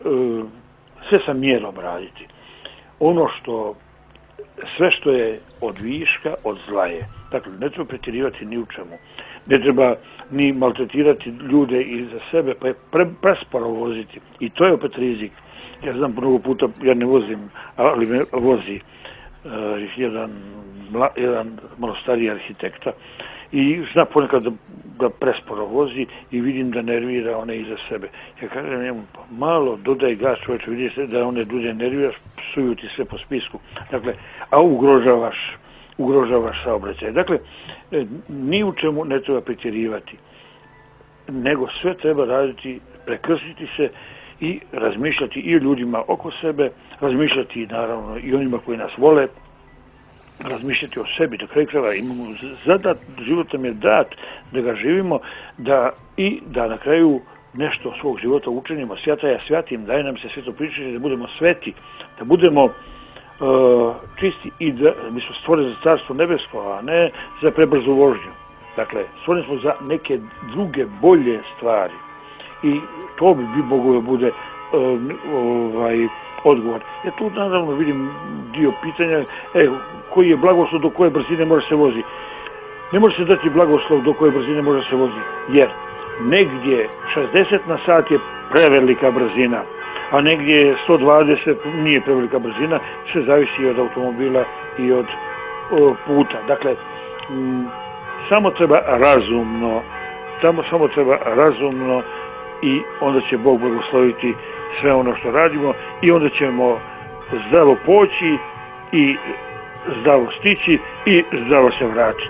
sve sa mjerom raditi, ono što, sve što je od viška, od zla je. Dakle, ne treba pretjerivati ni u čemu. Ne treba ni maltretirati ljude iza sebe, pa je pre, presporo voziti. I to je opet rizik. Ja znam, mnogo puta, ja ne vozim, ali me vozi jedan, jedan malo stariji arhitekta i zna ponekad da, da presporo vozi i vidim da nervira one iza sebe. Ja kažem njemu, malo dodaj gas, čovječe, vidi se da one ljude nerviraš, psuju ti sve po spisku. Dakle, a ugrožavaš, ugrožavaš saobraćaj. Dakle, ni u čemu ne treba pretjerivati, nego sve treba raditi, prekrstiti se i razmišljati i o ljudima oko sebe, razmišljati naravno i onima koji nas vole, razmišljati o sebi, do kraja krajeva imamo zadat, život nam je dat da ga živimo, da i da na kraju nešto svog života učinimo. Svjata ja svatim, daj nam se sveto pričati, da budemo sveti, da budemo uh, čisti i da mi smo stvoreni za carstvo nebesko, a ne za prebrzu vožnju. Dakle, stvoreni smo za neke druge bolje stvari i to bi moglo da bude uh, ovaj, odgovor. Ja tu naravno vidim dio pitanja, e, koji je blagoslov do koje brzine može se vozi. Ne može se dati blagoslov do koje brzine može se vozi, jer negdje šezdeset na sat je prevelika brzina, a negdje sto dvadeset nije prevelika brzina, sve zavisi od automobila i od o, puta. Dakle, m, samo treba razumno, samo, samo treba razumno i onda će Bog blagosloviti sve ono što radimo i onda ćemo zdravo poći i zdravo stići i zdravo se vratiti.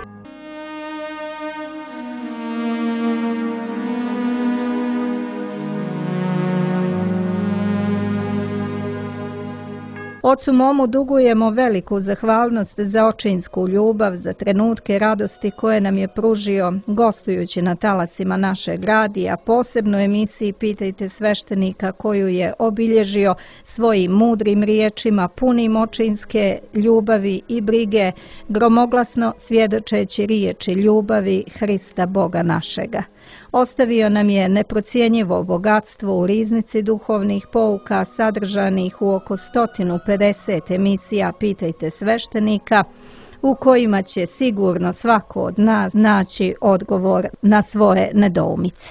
Ocu momu dugujemo veliku zahvalnost za očinsku ljubav, za trenutke radosti koje nam je pružio gostujući na talasima našeg radija, posebno emisiji Pitajte sveštenika koju je obilježio svojim mudrim riječima, punim očinske ljubavi i brige, gromoglasno svjedočeći riječi ljubavi Hrista Boga našega. Ostavio nam je neprocjenjivo bogatstvo u riznici duhovnih pouka sadržanih u oko sto pedeset emisija Pitajte sveštenika, u kojima će sigurno svako od nas naći odgovor na svoje nedoumice.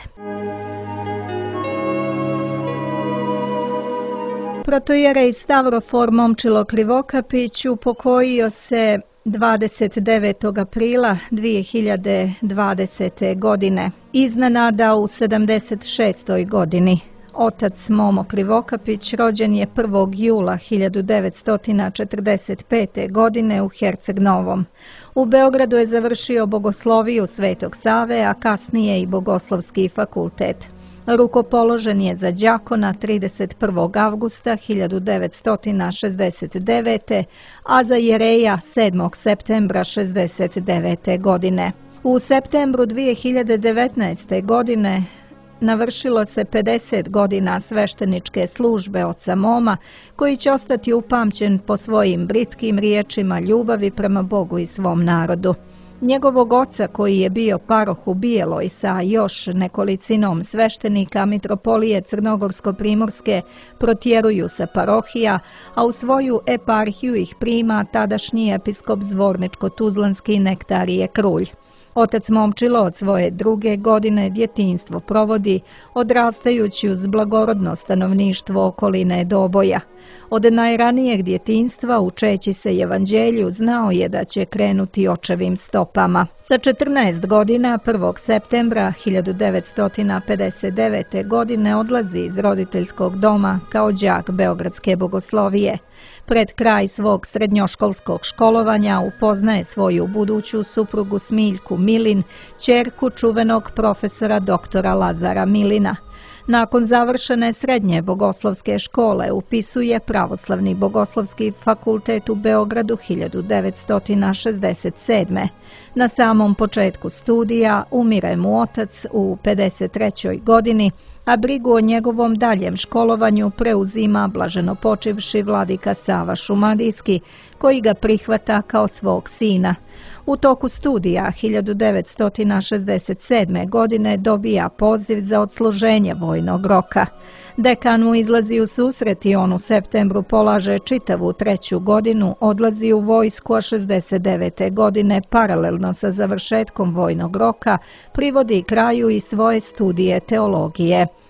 Protojerej Stavrofor Momčilo Krivokapić upokojio se dvadeset devetog aprila dvije hiljade dvadesete. godine, iznenada u sedamdeset šestoj. godini. Otac Momo Krivokapić rođen je prvog jula hiljadu devetsto četrdeset pete. godine u Herceg Novom. U Beogradu je završio bogosloviju Svetog Save, a kasnije i Bogoslovski fakultet. Rukopoložen je za đakona trideset prvog avgusta hiljadu devetsto šezdeset devete. a za jereja sedmog septembra šezdeset devete. godine. U septembru dvije hiljade devetnaeste. godine navršilo se pedeset godina svešteničke službe oca Moma, koji će ostati upamćen po svojim britkim riječima ljubavi prema Bogu i svom narodu. Njegovog oca, koji je bio paroh u Bijeloj sa još nekolicinom sveštenika, mitropolije Crnogorsko-primorske protjeruju sa parohija, a u svoju eparhiju ih prima tadašnji episkop Zvorničko-Tuzlanski Nektarije Krulj. Otac Momčilo od svoje druge godine djetinjstvo provodi odrastajući uz blagorodno stanovništvo okoline Doboja. Od najranijeg djetinjstva, učeći se evanđelju, znao je da će krenuti očevim stopama. Sa četrnaest godina, prvog septembra hiljadu devetsto pedeset devete. godine odlazi iz roditeljskog doma kao đak Beogradske bogoslovije. Pred kraj svog srednjoškolskog školovanja upoznaje svoju buduću suprugu Smiljku Milin, ćerku čuvenog profesora doktora Lazara Milina. Nakon završene srednje bogoslovske škole upisuje Pravoslavni bogoslovski fakultet u Beogradu hiljadu devetsto šezdeset sedme. Na samom početku studija umire mu otac u pedeset trećoj. godini, a brigu o njegovom daljem školovanju preuzima blaženopočivši vladika Sava Šumadijski, koji ga prihvata kao svog sina. U toku studija hiljadu devetsto šezdeset sedme. godine dobija poziv za odsluženje vojnog roka. Dekan mu izlazi u susret i on u septembru polaže čitavu treću godinu, odlazi u vojsku, a šezdeset devete. godine paralelno sa završetkom vojnog roka privodi kraju i svoje studije teologije.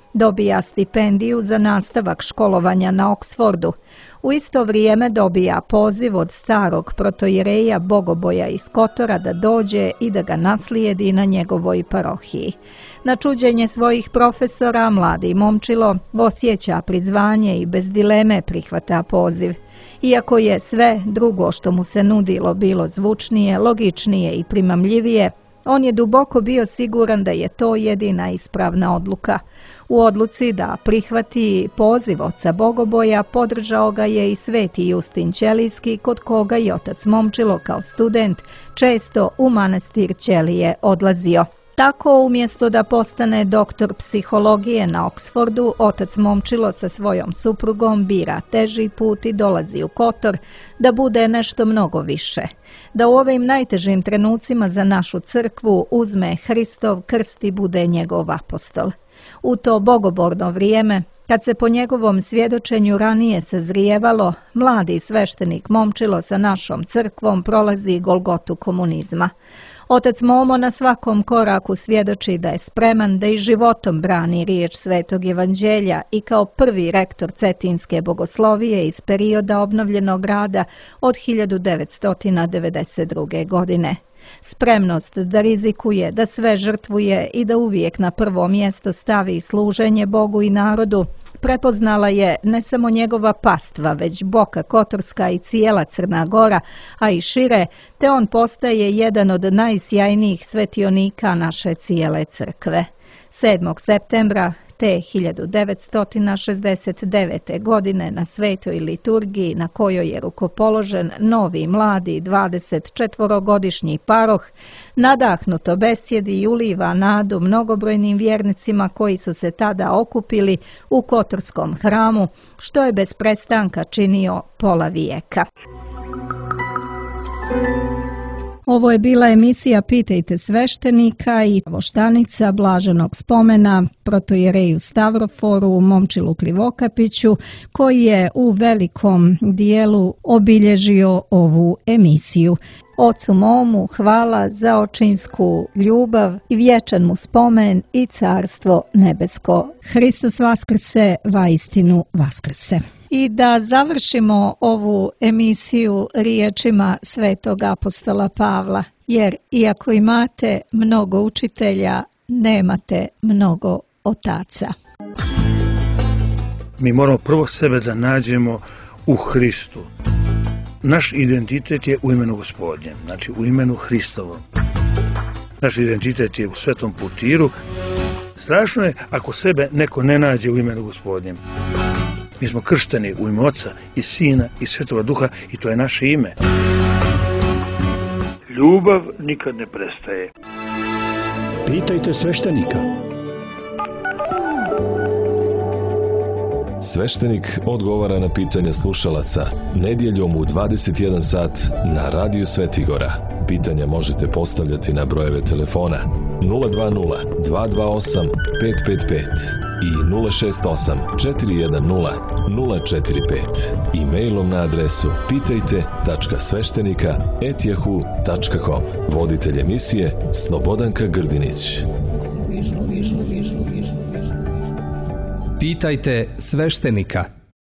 Dobija stipendiju za nastavak školovanja na Oksfordu. U isto vrijeme dobija poziv od starog protoijereja Bogoboja iz Kotora da dođe i da ga naslijedi na njegovoj parohiji. Na čuđenje svojih profesora, mladi momčilo osjeća prizvanje i bez dileme prihvata poziv. Iako je sve drugo što mu se nudilo bilo zvučnije, logičnije i primamljivije, on je duboko bio siguran da je to jedina ispravna odluka. U odluci da prihvati poziv oca Bogoboja podržao ga je i sveti Justin Ćelijski, kod koga je otac Momčilo kao student često u manastir Ćelije odlazio. Tako, umjesto da postane doktor psihologije na Oksfordu, otac Momčilo sa svojom suprugom bira teži put i dolazi u Kotor da bude nešto mnogo više. Da u ovim najtežim trenucima za našu crkvu uzme Hristov krst i bude njegov apostol. U to bogoborno vrijeme, kad se po njegovom svjedočenju ranije sazrijevalo, mladi sveštenik Momčilo sa našom crkvom prolazi golgotu komunizma. Otac Momo na svakom koraku svjedoči da je spreman da i životom brani riječ Svetog Evanđelja i kao prvi rektor Cetinske bogoslovije iz perioda obnovljenog rada od hiljadu devetsto devedeset druge. godine. Spremnost da rizikuje, da sve žrtvuje i da uvijek na prvo mjesto stavi služenje Bogu i narodu prepoznala je ne samo njegova pastva, već Boka Kotorska i cijela Crna Gora, a i šire, te on postaje jedan od najsjajnijih svetionika naše cijele crkve. sedmog septembra te hiljadu devetsto šezdeset devete. godine na svetoj liturgiji na kojoj je rukopoložen novi mladi dvadesetčetvorogodišnji paroh, nadahnuto besjedi i uliva nadu mnogobrojnim vjernicima koji su se tada okupili u Kotorskom hramu, što je bez prestanka činio pola vijeka. Ovo je bila emisija Pitajte sveštenika i voštanica blaženog spomena protoijereju Stavroforu Momčilu Krivokapiću, koji je u velikom dijelu obilježio ovu emisiju. Ocu Momu hvala za očinsku ljubav i vječan mu spomen i carstvo nebesko. Hristos vaskrse, vaistinu vaskrse. I da završimo ovu emisiju riječima svetog apostola Pavla, jer iako imate mnogo učitelja, nemate mnogo otaca. Mi moramo prvo sebe da nađemo u Hristu. Naš identitet je u imenu Gospodnjem, znači u imenu Hristovom. Naš identitet je u Svetom Putiru. Strašno je ako sebe neko ne nađe u imenu Gospodnjem. Mi smo kršteni u ime Oca i Sina i Svetoga Duha i to je naše ime. Ljubav nikad ne prestaje. Pitajte sveštenika. Sveštenik odgovara na pitanja slušalaca nedjeljom u dvadeset jedan sat na Radiju Svetigora. Pitanja možete postavljati na brojeve telefona nula dva nula dva dva osam pet pet pet i nula šest osam četiri jedan nula nula četiri pet. E-mailom na adresu pitajte tačka sveštenika at yahoo tačka com. Voditelj emisije Slobodanka Grdinić. Pitajte sveštenika.